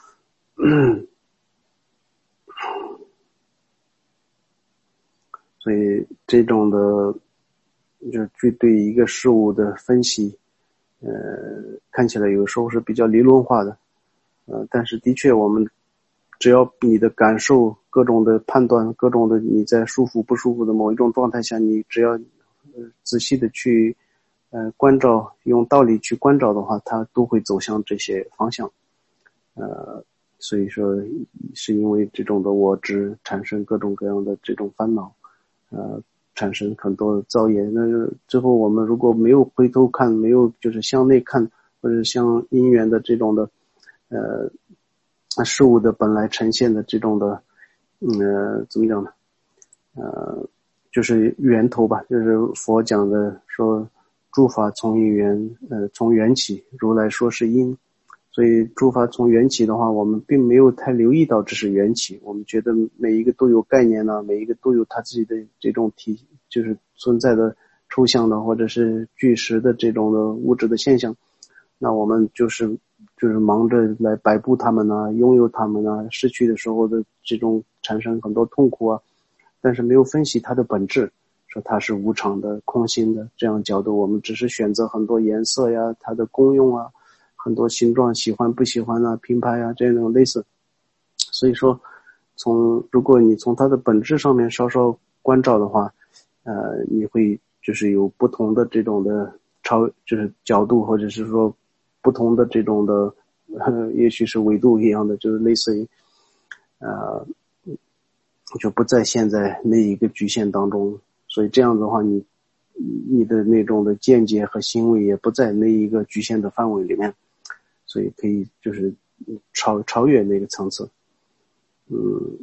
所以这种的就具对一个事物的分析呃看起来有时候是比较理论化的，呃但是的确我们只要你的感受各种的判断各种的你在舒服不舒服的某一种状态下，你只要呃仔细的去呃关照，用道理去关照的话，它都会走向这些方向。呃所以说是因为这种的我执产生各种各样的这种烦恼，呃产生很多的造业。那之后我们如果没有回头看，没有就是向内看，或者向因缘的这种的呃事物的本来呈现的这种的呃怎么讲呢呃就是源头吧，就是佛讲的说诸法从一缘呃从缘起，如来说是因。所以诸法从缘起的话，我们并没有太留意到这是缘起，我们觉得每一个都有概念呢、啊，每一个都有它自己的这种体，就是存在的抽象的或者是具实的这种的物质的现象。那我们就是就是忙着来摆布它们啊，拥有它们啊，失去的时候的这种产生很多痛苦啊，但是没有分析它的本质，说它是无常的空心的，这样角度我们只是选择很多颜色呀，它的功用啊，很多形状喜欢不喜欢啊，品牌啊，这种类似。所以说从如果你从它的本质上面稍稍关照的话，呃你会就是有不同的这种的超就是角度，或者是说不同的这种的呃也许是纬度一样的，就是类似于呃就不在现在那一个局限当中。所以这样的话你你的那种的见解和行为也不在那一个局限的范围里面，所以可以就是超超越那个层次。嗯，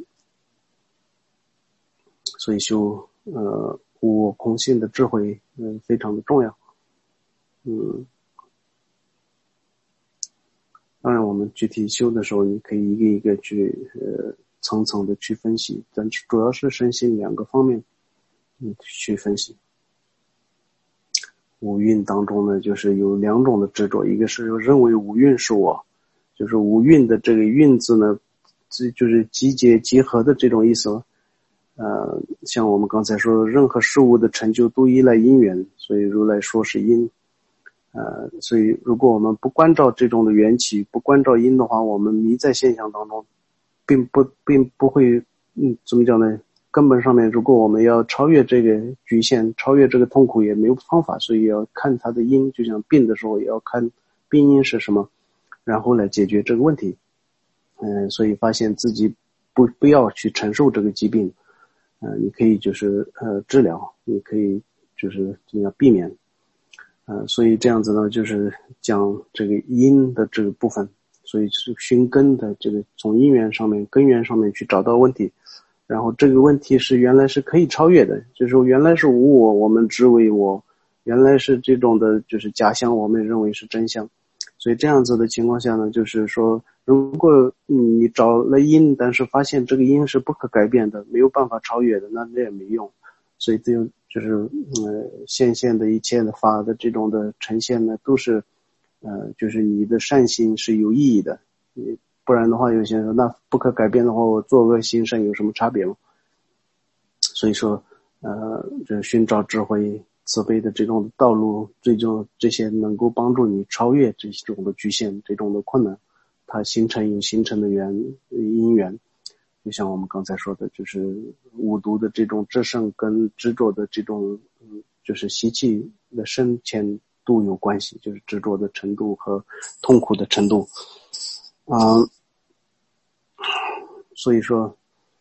所以修呃无我空性的智慧嗯、呃、非常的重要。嗯，当然我们具体修的时候你可以一个一个去呃层层的去分析，但主要是身心两个方面嗯去分析。五蕴当中呢，就是有两种的执着，一个是认为五蕴是我，就是五蕴的这个蕴字呢，这就是集结结合的这种意思。呃，像我们刚才说，任何事物的成就都依赖因缘，所以如来说是因。呃，所以如果我们不关照这种的缘起，不关照因的话，我们迷在现象当中，并不并不会，嗯，怎么讲呢？根本上面，如果我们要超越这个局限，超越这个痛苦，也没有方法，所以要看它的因。就像病的时候，也要看病因是什么，然后来解决这个问题。嗯、呃，所以发现自己不不要去承受这个疾病，呃，你可以就是呃治疗，你可以就是怎么样避免。呃，所以这样子呢，就是讲这个因的这个部分，所以是寻根的这个从因缘上面、根源上面去找到问题。然后这个问题是原来是可以超越的，就是说原来是无我，我们执为我，原来是这种的就是假象，我们认为是真相。所以这样子的情况下呢，就是说如果你找了因，但是发现这个因是不可改变的，没有办法超越的，那这也没用。所以这就是呃现现的一切的法的这种的呈现呢，都是呃就是你的善心是有意义的。你不然的话，有些人说那不可改变的话，我做恶行善有什么差别吗？所以说呃就是寻找智慧慈悲的这种道路，最终这些能够帮助你超越这种的局限，这种的困难。 它形成有形成的缘因缘，就像我们刚才说的，就是五毒的这种炽盛跟执着的这种嗯，就是习气的深浅度有关系，就是执着的程度和痛苦的程度啊、嗯，所以说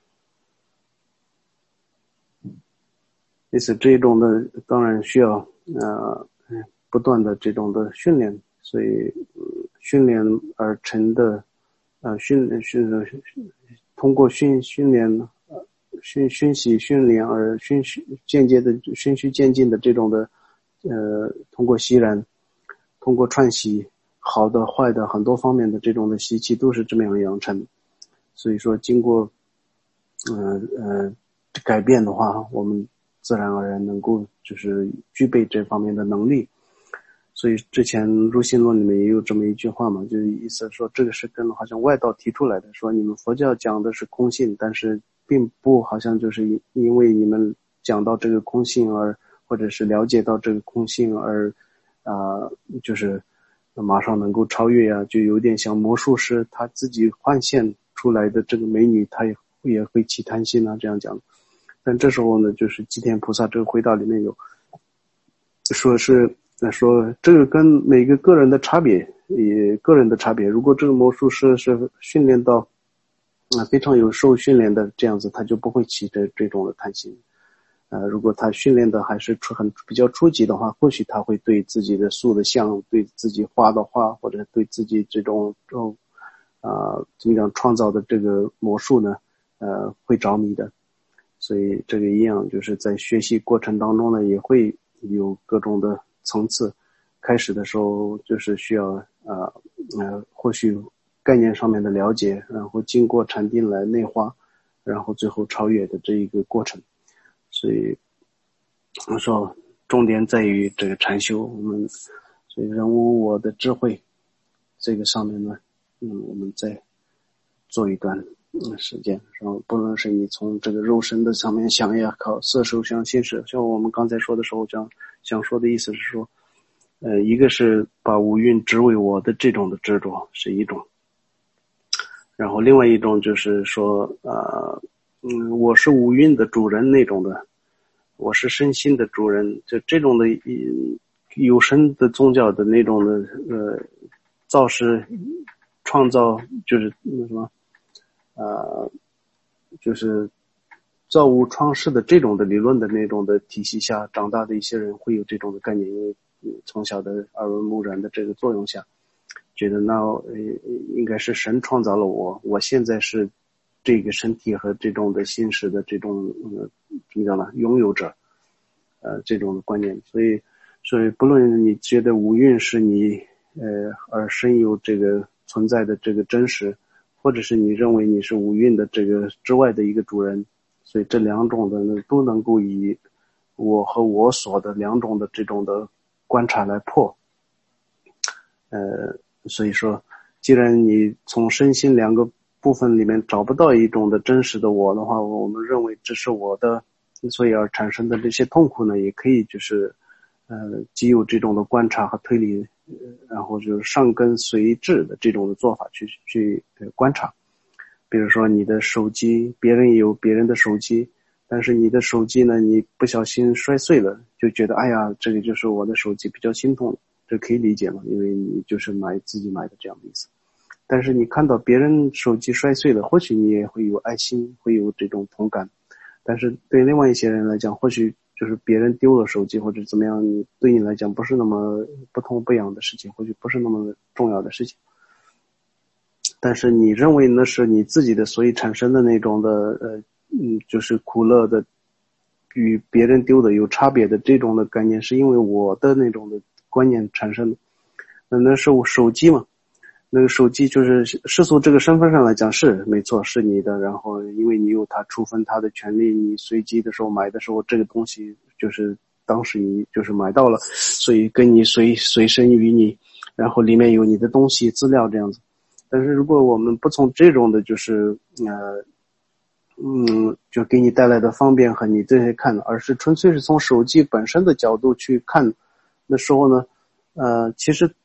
类似这种的当然需要呃不断的这种的训练，所以、呃、训练而成的呃训训通过训训练呃训熏习训练而循序间接的循序渐进的这种的呃通过吸染通过串习好的坏的很多方面的这种的习气都是这么样养成，所以说经过呃呃改变的话，我们自然而然能够就是具备这方面的能力。所以之前入心论里面也有这么一句话嘛，就是意思说这个是跟好像外道提出来的，说你们佛教讲的是空性，但是并不好像就是因为你们讲到这个空性而或者是了解到这个空性而啊、呃、就是马上能够超越啊，就有点像魔术师他自己幻现出来的这个美女他也也会起贪心啊，这样讲。但这时候呢，就是吉田菩萨这个回答里面有说是说这个跟每个个人的差别，也个人的差别。如果这个魔术师是训练到啊、呃、非常有受训练的这样子，他就不会起这这种的贪心。呃，如果他训练的还是初很比较初级的话，或许他会对自己的塑的像，对自己画的画，或者对自己这种这种啊、呃、怎么讲创造的这个魔术呢，呃，会着迷的。所以这个一样，就是在学习过程当中呢，也会有各种的层次。开始的时候就是需要呃呃，或许概念上面的了解，然后经过禅定来内化，然后最后超越的这一个过程。所以我说重点在于这个禅修，我们所以人无我的智慧这个上面呢，嗯，我们再做一段嗯时间，然后不论是你从这个肉身的上面想呀，靠色受想行识，像我们刚才说的时候，想想说的意思是说，呃，一个是把五蕴执为我的这种的执着是一种，然后另外一种就是说，呃，嗯，我是五蕴的主人那种的。我是身心的主人，就这种的有声的宗教的那种的呃造世创造，就是那什么呃就是造物创世的这种的理论的那种的体系下长大的一些人会有这种的概念，因为从小的耳闻目染的这个作用下，觉得那呃应该是神创造了我，我现在是这个身体和这种的心识的这种呃怎么讲呢，拥有者，呃这种的观念。所以所以不论你觉得五蕴是你呃而深有这个存在的这个真实，或者是你认为你是五蕴的这个之外的一个主人，所以这两种的呢都能够以我和我所的两种的这种的观察来破。呃所以说既然你从身心两个部分里面找不到一种的真实的我的话，我们认为这是我的，所以而产生的这些痛苦呢，也可以就是呃既有这种的观察和推理，呃、然后就是上根随智的这种的做法去去、呃、观察。比如说你的手机，别人也有别人的手机，但是你的手机呢，你不小心摔碎了，就觉得哎呀，这个就是我的手机，比较心痛，这可以理解嘛，因为你就是买自己买的这样的意思。但是你看到别人手机摔碎了，或许你也会有爱心，会有这种同感。但是对另外一些人来讲，或许就是别人丢了手机或者怎么样，你对你来讲不是那么不痛不痒的事情，或许不是那么重要的事情。但是你认为那是你自己的，所以产生的那种的呃嗯，就是苦乐的与别人丢的有差别的这种的概念，是因为我的那种的观念产生的。那那是我手机嘛，那个手机就是世俗这个身份上来讲是没错，是你的，然后因为你有它处分它的权利，你随机的时候买的时候这个东西就是当时你就是买到了，所以跟你随随身于你，然后里面有你的东西资料这样子。但是如果我们不从这种的就是呃嗯就给你带来的方便和你这些看，而是纯粹是从手机本身的角度去看的时候呢，呃其实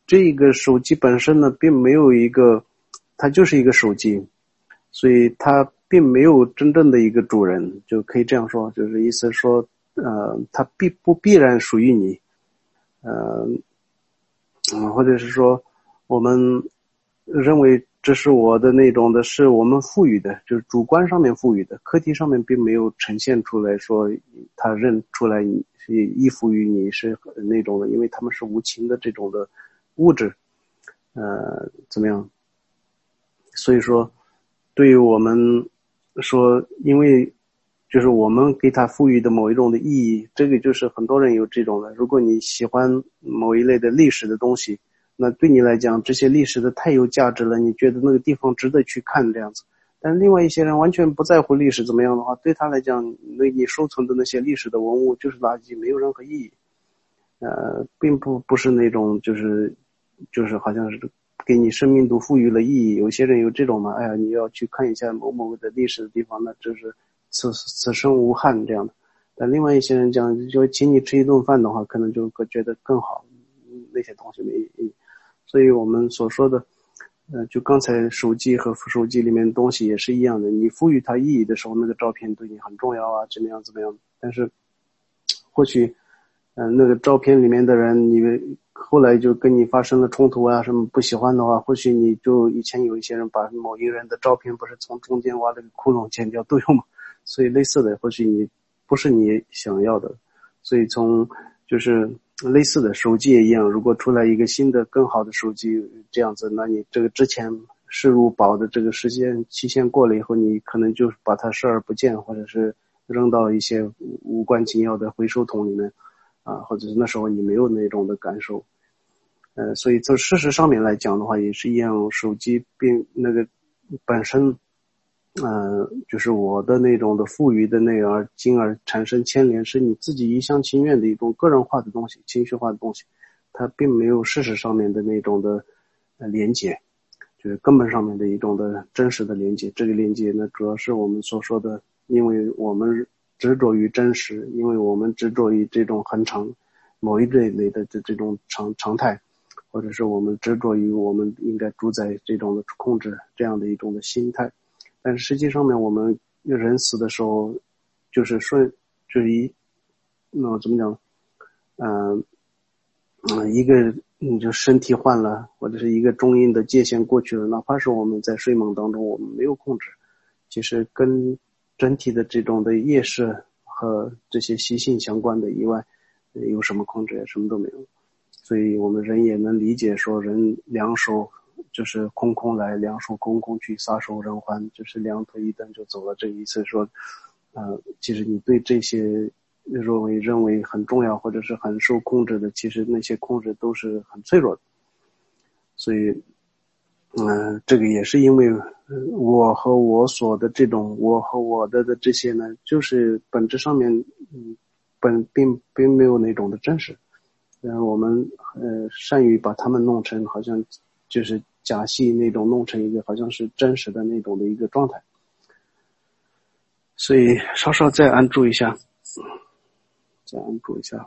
这个手机本身呢，并没有一个，它就是一个手机，所以它并没有真正的一个主人，就可以这样说，就是意思说，呃，它必不必然属于你，呃，嗯，或者是说，我们认为这是我的那种的，是我们赋予的，就是主观上面赋予的，课题上面并没有呈现出来说，他认出来你是依附于你是那种的，因为他们是无情的这种的物质，呃，怎么样？所以说，对于我们说，因为就是我们给它赋予的某一种的意义，这个就是很多人有这种的。如果你喜欢某一类的历史的东西，那对你来讲，这些历史的太有价值了，你觉得那个地方值得去看这样子。但另外一些人完全不在乎历史怎么样的话，对他来讲，那你收存的那些历史的文物就是垃圾，没有任何意义。呃，并不不是那种就是就是好像是给你生命都赋予了意义。有些人有这种嘛，哎呀，你要去看一下某某的历史的地方，那就是此此生无憾这样的。但另外一些人讲，就请你吃一顿饭的话，可能就觉得更好，那些东西没意义。所以我们所说的，呃，就刚才手机和手机里面的东西也是一样的，你赋予它意义的时候，那个照片对你很重要啊，怎么样怎么样。但是或许嗯、呃，那个照片里面的人，你后来就跟你发生了冲突啊，什么不喜欢的话，或许你就以前有一些人把某一个人的照片不是从中间挖了个窟窿剪掉都有嘛，所以类似的，或许你不是你想要的，所以从就是类似的手机也一样，如果出来一个新的更好的手机这样子，那你这个之前视如宝的这个时间期限过了以后，你可能就把它视而不见，或者是扔到一些无关紧要的回收桶里面。啊，或者是那时候你没有那种的感受，呃，所以从事实上面来讲的话，也是一样，手机并那个本身，呃，就是我的那种的赋予的那个，而进而产生牵连，是你自己一厢情愿的一种个人化的东西，情绪化的东西，它并没有事实上面的那种的呃连接，就是根本上面的一种的真实的连接。这个连接呢，主要是我们所说的，因为我们执着于真实，因为我们执着于这种恒常某一类类的这这种常常态，或者是我们执着于我们应该主宰这种的控制这样的一种的心态。但是实际上面我们人死的时候就是顺就是一那怎么讲嗯、呃、一个你就身体换了，或者是一个中阴的界限过去了，哪怕是我们在睡梦当中我们没有控制，其实跟整体的这种的夜视和这些习性相关的以外，有什么控制也什么都没有。所以我们人也能理解说，人两手就是空空来，两手空空去，撒手人寰，就是两腿一蹬就走了。这一次说，呃，其实你对这些认为认为很重要或者是很受控制的，其实那些控制都是很脆弱的。所以，嗯、呃，这个也是因为我和我所的这种我和我的的这些呢，就是本质上面，嗯，本并并没有那种的真实。然后我们呃善于把他们弄成好像就是假戏那种，弄成一个好像是真实的那种的一个状态。所以稍稍再安住一下，再安住一下。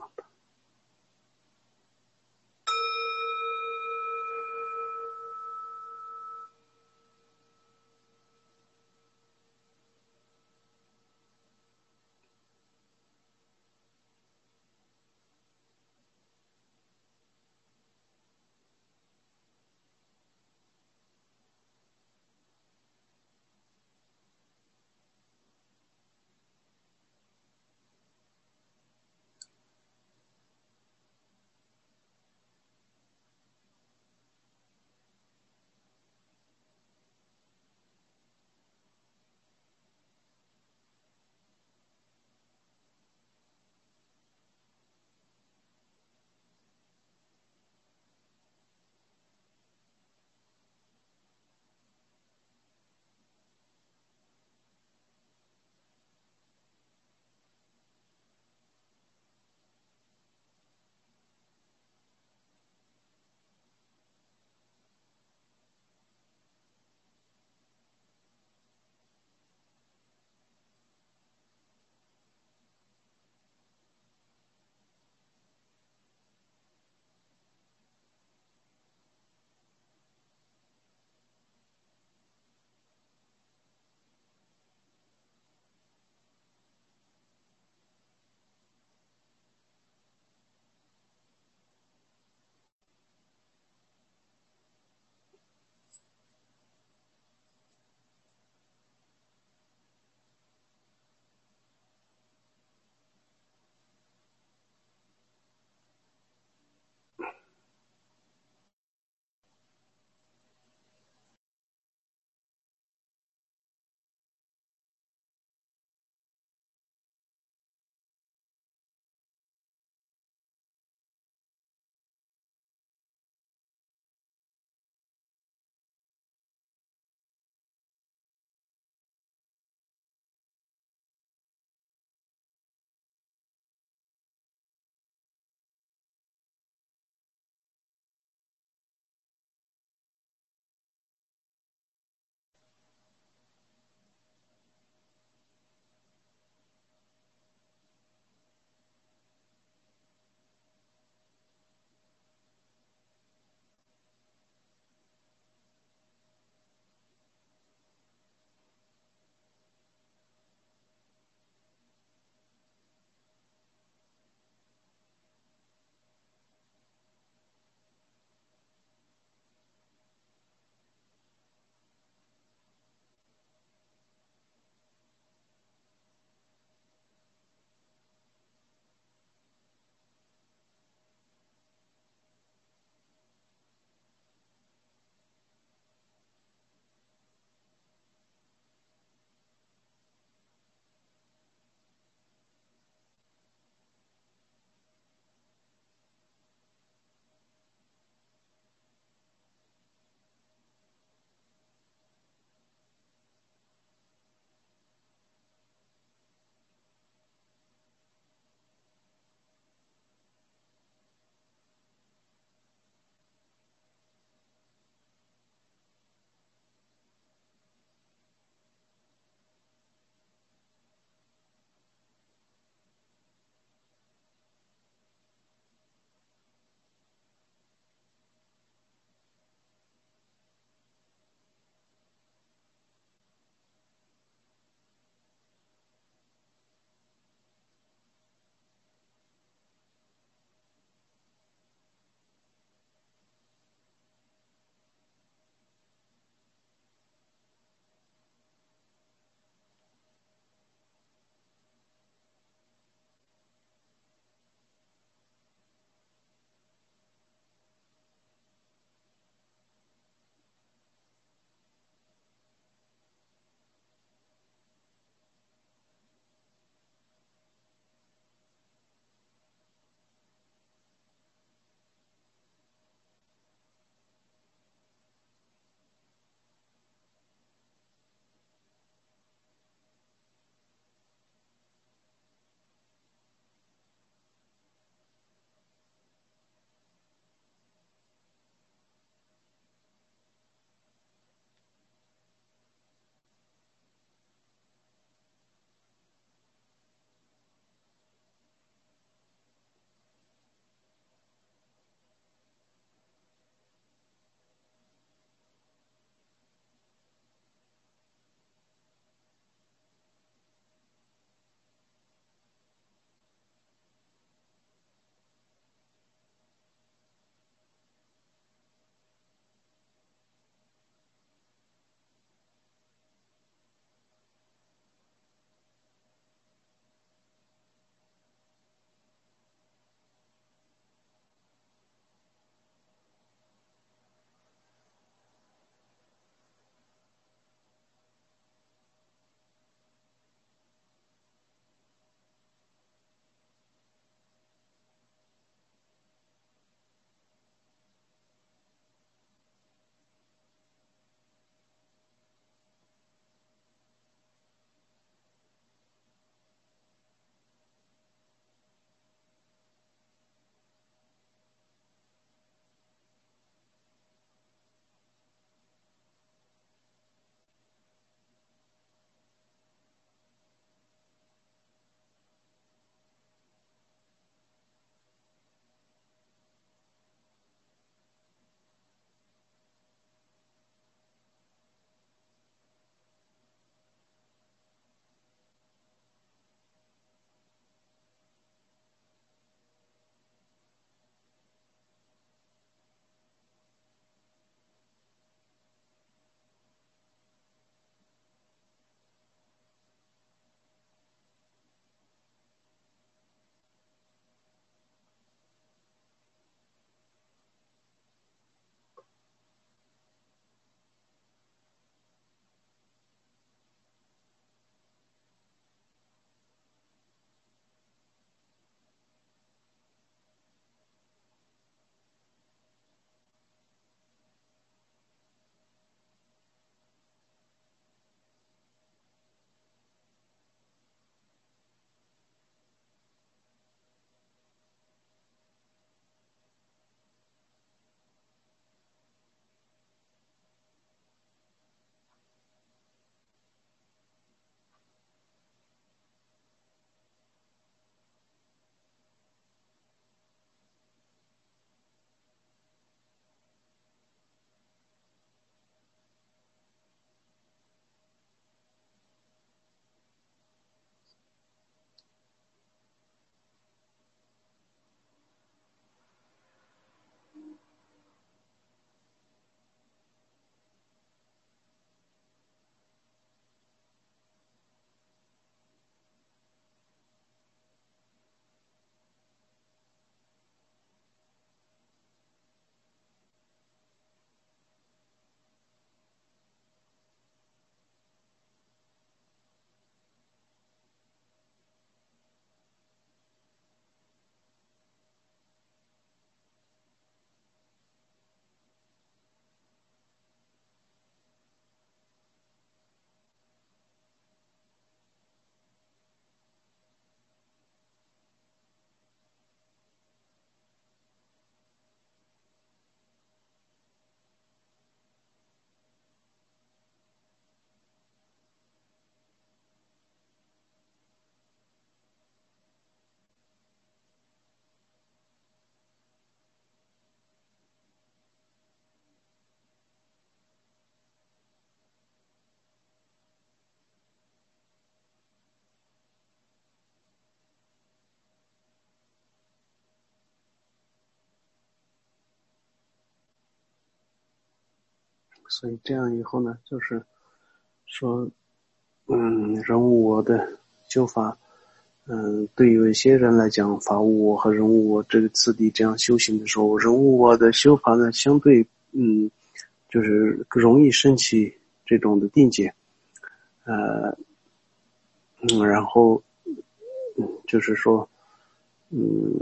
所以这样以后呢，就是说，嗯，人无我的修法，嗯，对于一些人来讲，法无我和人无我这个次第这样修行的时候，人无我的修法呢，相对嗯，就是容易升起这种的定解，呃，嗯，然后，嗯，就是说，嗯，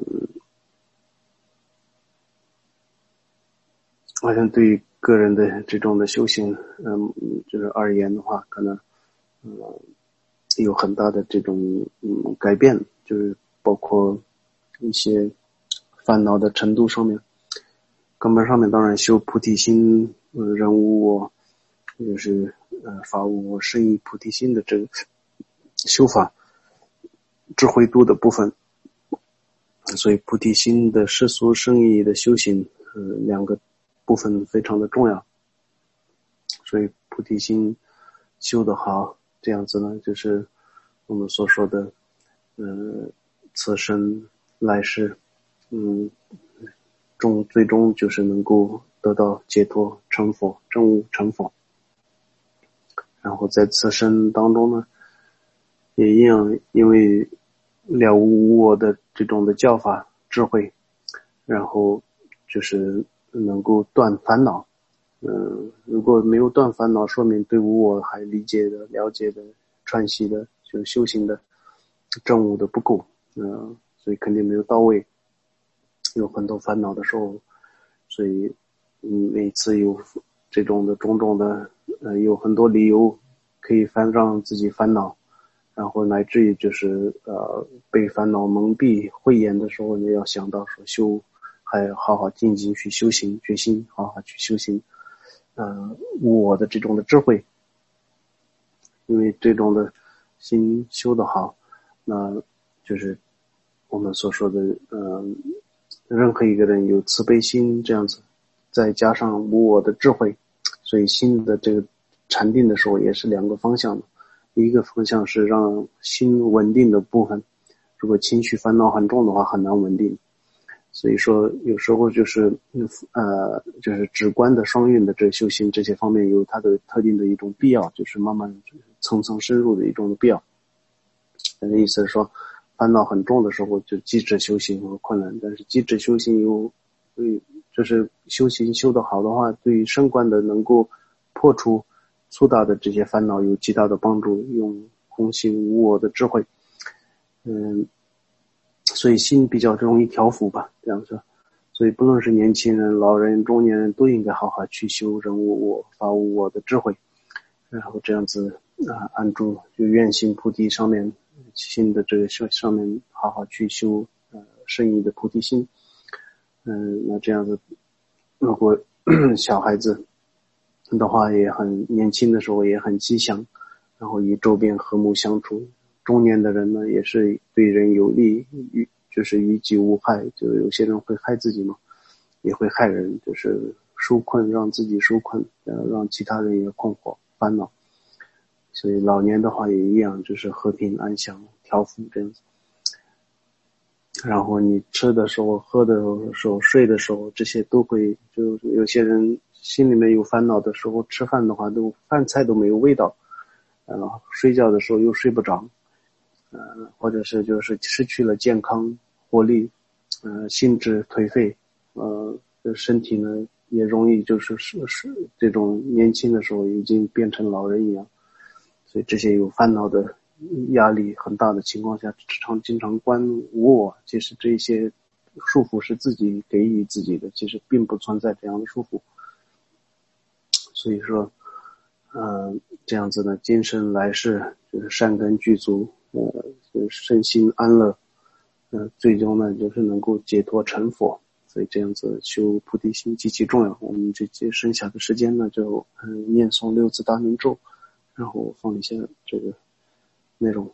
好像对于个人的这种的修行，嗯，就是而言的话，可能，嗯，有很大的这种嗯改变，就是包括一些烦恼的程度上面，根本上面当然修菩提心，嗯，人无我，就是呃法无我，生以菩提心的这个修法，智慧度的部分，所以菩提心的世俗生意的修行，呃，两个部分非常的重要。所以菩提心修得好，这样子呢，就是我们所说的，呃，此生来世，嗯，终最终就是能够得到解脱成佛，证悟成佛。然后在此生当中呢，也一样，因为了无无我的这种的教法智慧，然后就是能够断烦恼。嗯，如果没有断烦恼，说明对无我还理解的、了解的、串习的，就修行的、证悟的不够。嗯，所以肯定没有到位，有很多烦恼的时候，所以嗯，每次有这种的种种的，呃，有很多理由可以翻让自己烦恼，然后乃至于就是呃被烦恼蒙蔽慧眼的时候，你要想到说修，还要好好静静去修行，决心好好去修行。呃，我的这种的智慧，因为这种的心修得好，那就是我们所说的，呃，任何一个人有慈悲心这样子，再加上无我的智慧，所以心的这个禅定的时候也是两个方向的，一个方向是让心稳定的部分，如果情绪烦恼很重的话，很难稳定。所以说有时候就是呃就是直观的双运的这修行这些方面有它的特定的一种必要，就是慢慢层层深入的一种必要。意思是说烦恼很重的时候就机智修行很困难，但是机智修行有对就是修行修得好的话，对于升观的能够破除粗大的这些烦恼有极大的帮助，用空性无我的智慧，嗯，所以心比较容易调伏吧，这样说。所以不论是年轻人、老人、中年人，都应该好好去修人无我、法无我的智慧，然后这样子啊，按住就愿行菩提上面心的这个上面好好去修呃圣意的菩提心。嗯，那这样子，如果小孩子的话也很年轻的时候也很吉祥，然后与周边和睦相处。中年的人呢，也是对人有利，与就是与己无害，就有些人会害自己嘛，也会害人，就是受困，让自己受困，呃，让其他人也困惑烦恼。所以老年的话也一样，就是和平安详调伏这样子。然后你吃的时候、喝的时候、睡的时候，这些都会，就有些人心里面有烦恼的时候，吃饭的话都饭菜都没有味道，呃，睡觉的时候又睡不着，呃，或者是就是失去了健康活力，呃，心智颓废，呃，身体呢也容易就是是是这种年轻的时候已经变成老人一样，所以这些有烦恼的压力很大的情况下，常经常观无我，其实这些束缚是自己给予自己的，其实并不存在这样的束缚。所以说，呃，这样子呢，今生来世就是善根具足，呃，就是身心安乐，呃，最终呢就是能够解脱成佛。所以这样子修菩提心极其重要。我们这些剩下的时间呢，就嗯、呃、念诵六字大明咒，然后放一下这个内容。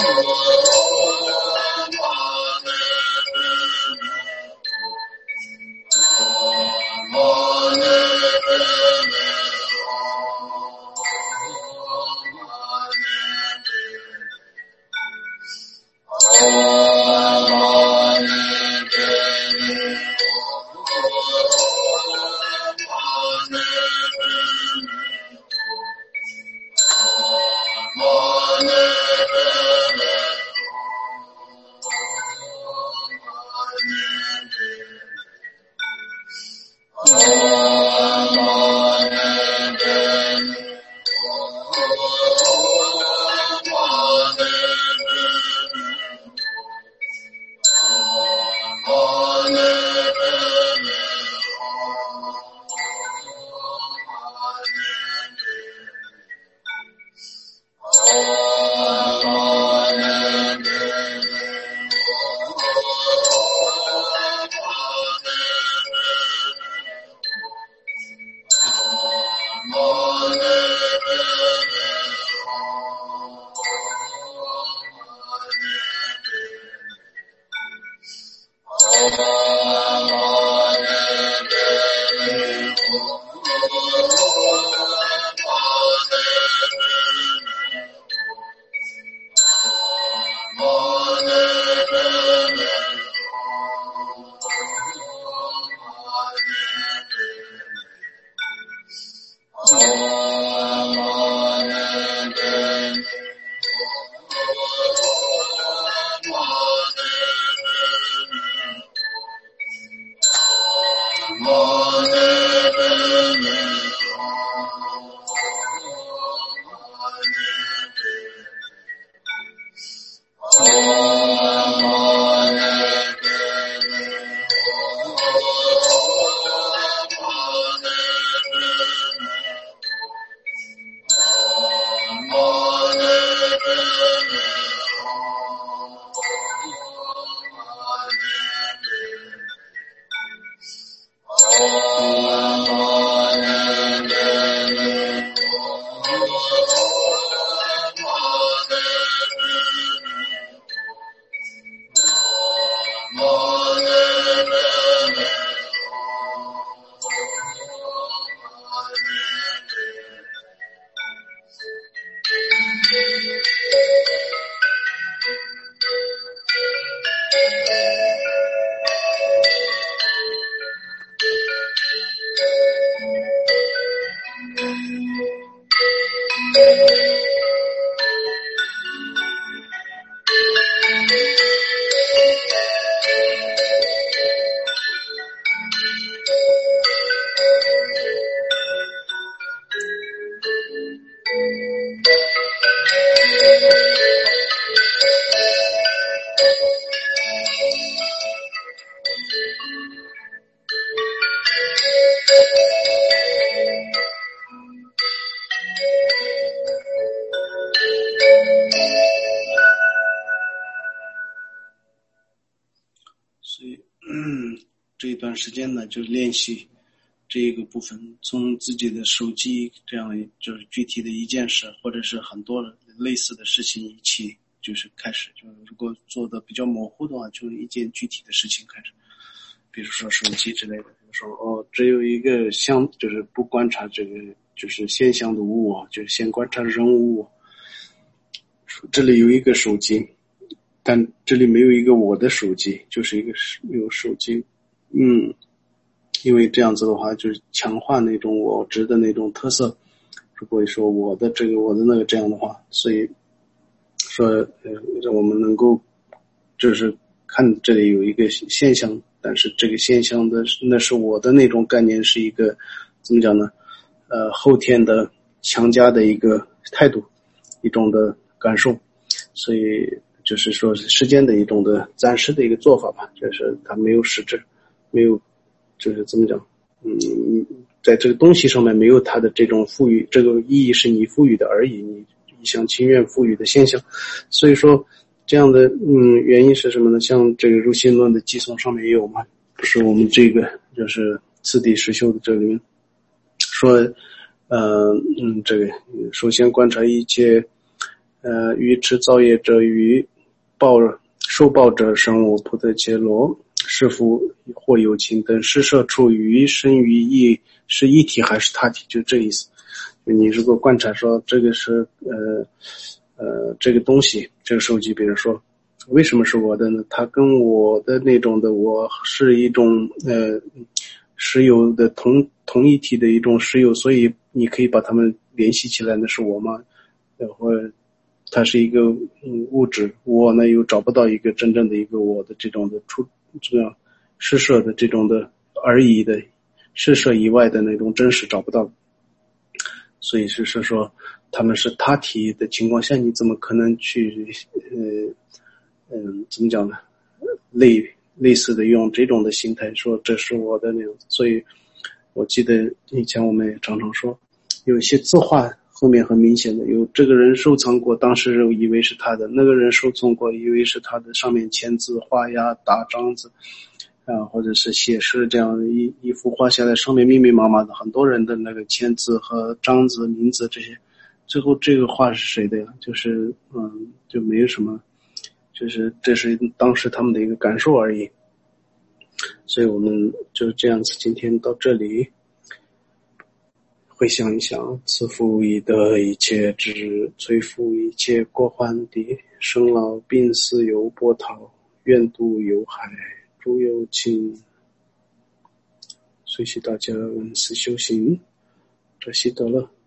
这一段时间呢，就练习这一个部分，从自己的手机这样就是具体的一件事，或者是很多类似的事情一起就是开始，就如果做的比较模糊的话，就一件具体的事情开始，比如说手机之类的，比如说哦，只有一个相，就是不观察这个就是现象的物我，就先观察人物我。这里有一个手机，但这里没有一个我的手机，就是一个有手机。嗯，因为这样子的话，就是强化那种我执的那种特色。如果说我的这个我的那个这样的话，所以说呃，我们能够就是看这里有一个现象，但是这个现象的那是我的那种概念是一个怎么讲呢？呃，后天的强加的一个态度，一种的感受，所以就是说时间的一种的暂时的一个做法吧，就是它没有实质。没有，就是怎么讲？嗯，在这个东西上面没有它的这种赋予，这个意义是你赋予的而已，你一厢情愿赋予的现象。所以说，这样的嗯原因是什么呢？像这个入心论的寄送上面也有嘛，不是我们这个就是次第实修的这里面说，呃嗯，这个首先观察一切呃，与持造业者与报受报者生物普特伽罗是否或有情等施设处于生于意是一体还是他体，就这意思。你如果观察说这个是呃呃这个东西，这个手机，比如说为什么是我的呢？它跟我的那种的我是一种呃实有的同同一体的一种实有，所以你可以把它们联系起来，那是我吗？然后它是一个嗯物质，我呢又找不到一个真正的一个我的这种的出这样施设的这种的而已的施设以外的那种真实找不到。所以是说他们是他体的情况下，你怎么可能去呃嗯怎么讲呢？类类似的用这种的心态说这是我的那样子。所以我记得以前我们也常常说，有一些字画后面很明显的有这个人收藏过，当时以为是他的，那个人收藏过以为是他的，上面签字画押打章子啊，或者是写诗，这样一一幅画下来，上面密密麻麻的很多人的那个签字和章子名字这些，最后这个画是谁的呀？就是嗯，就没有什么，就是这是当时他们的一个感受而已。所以我们就这样子，今天到这里，回想一想，慈父已得一切智，摧伏一切过患地，生老病死有波涛，愿度有海。诸有情，随喜大家闻思修行，这习得了。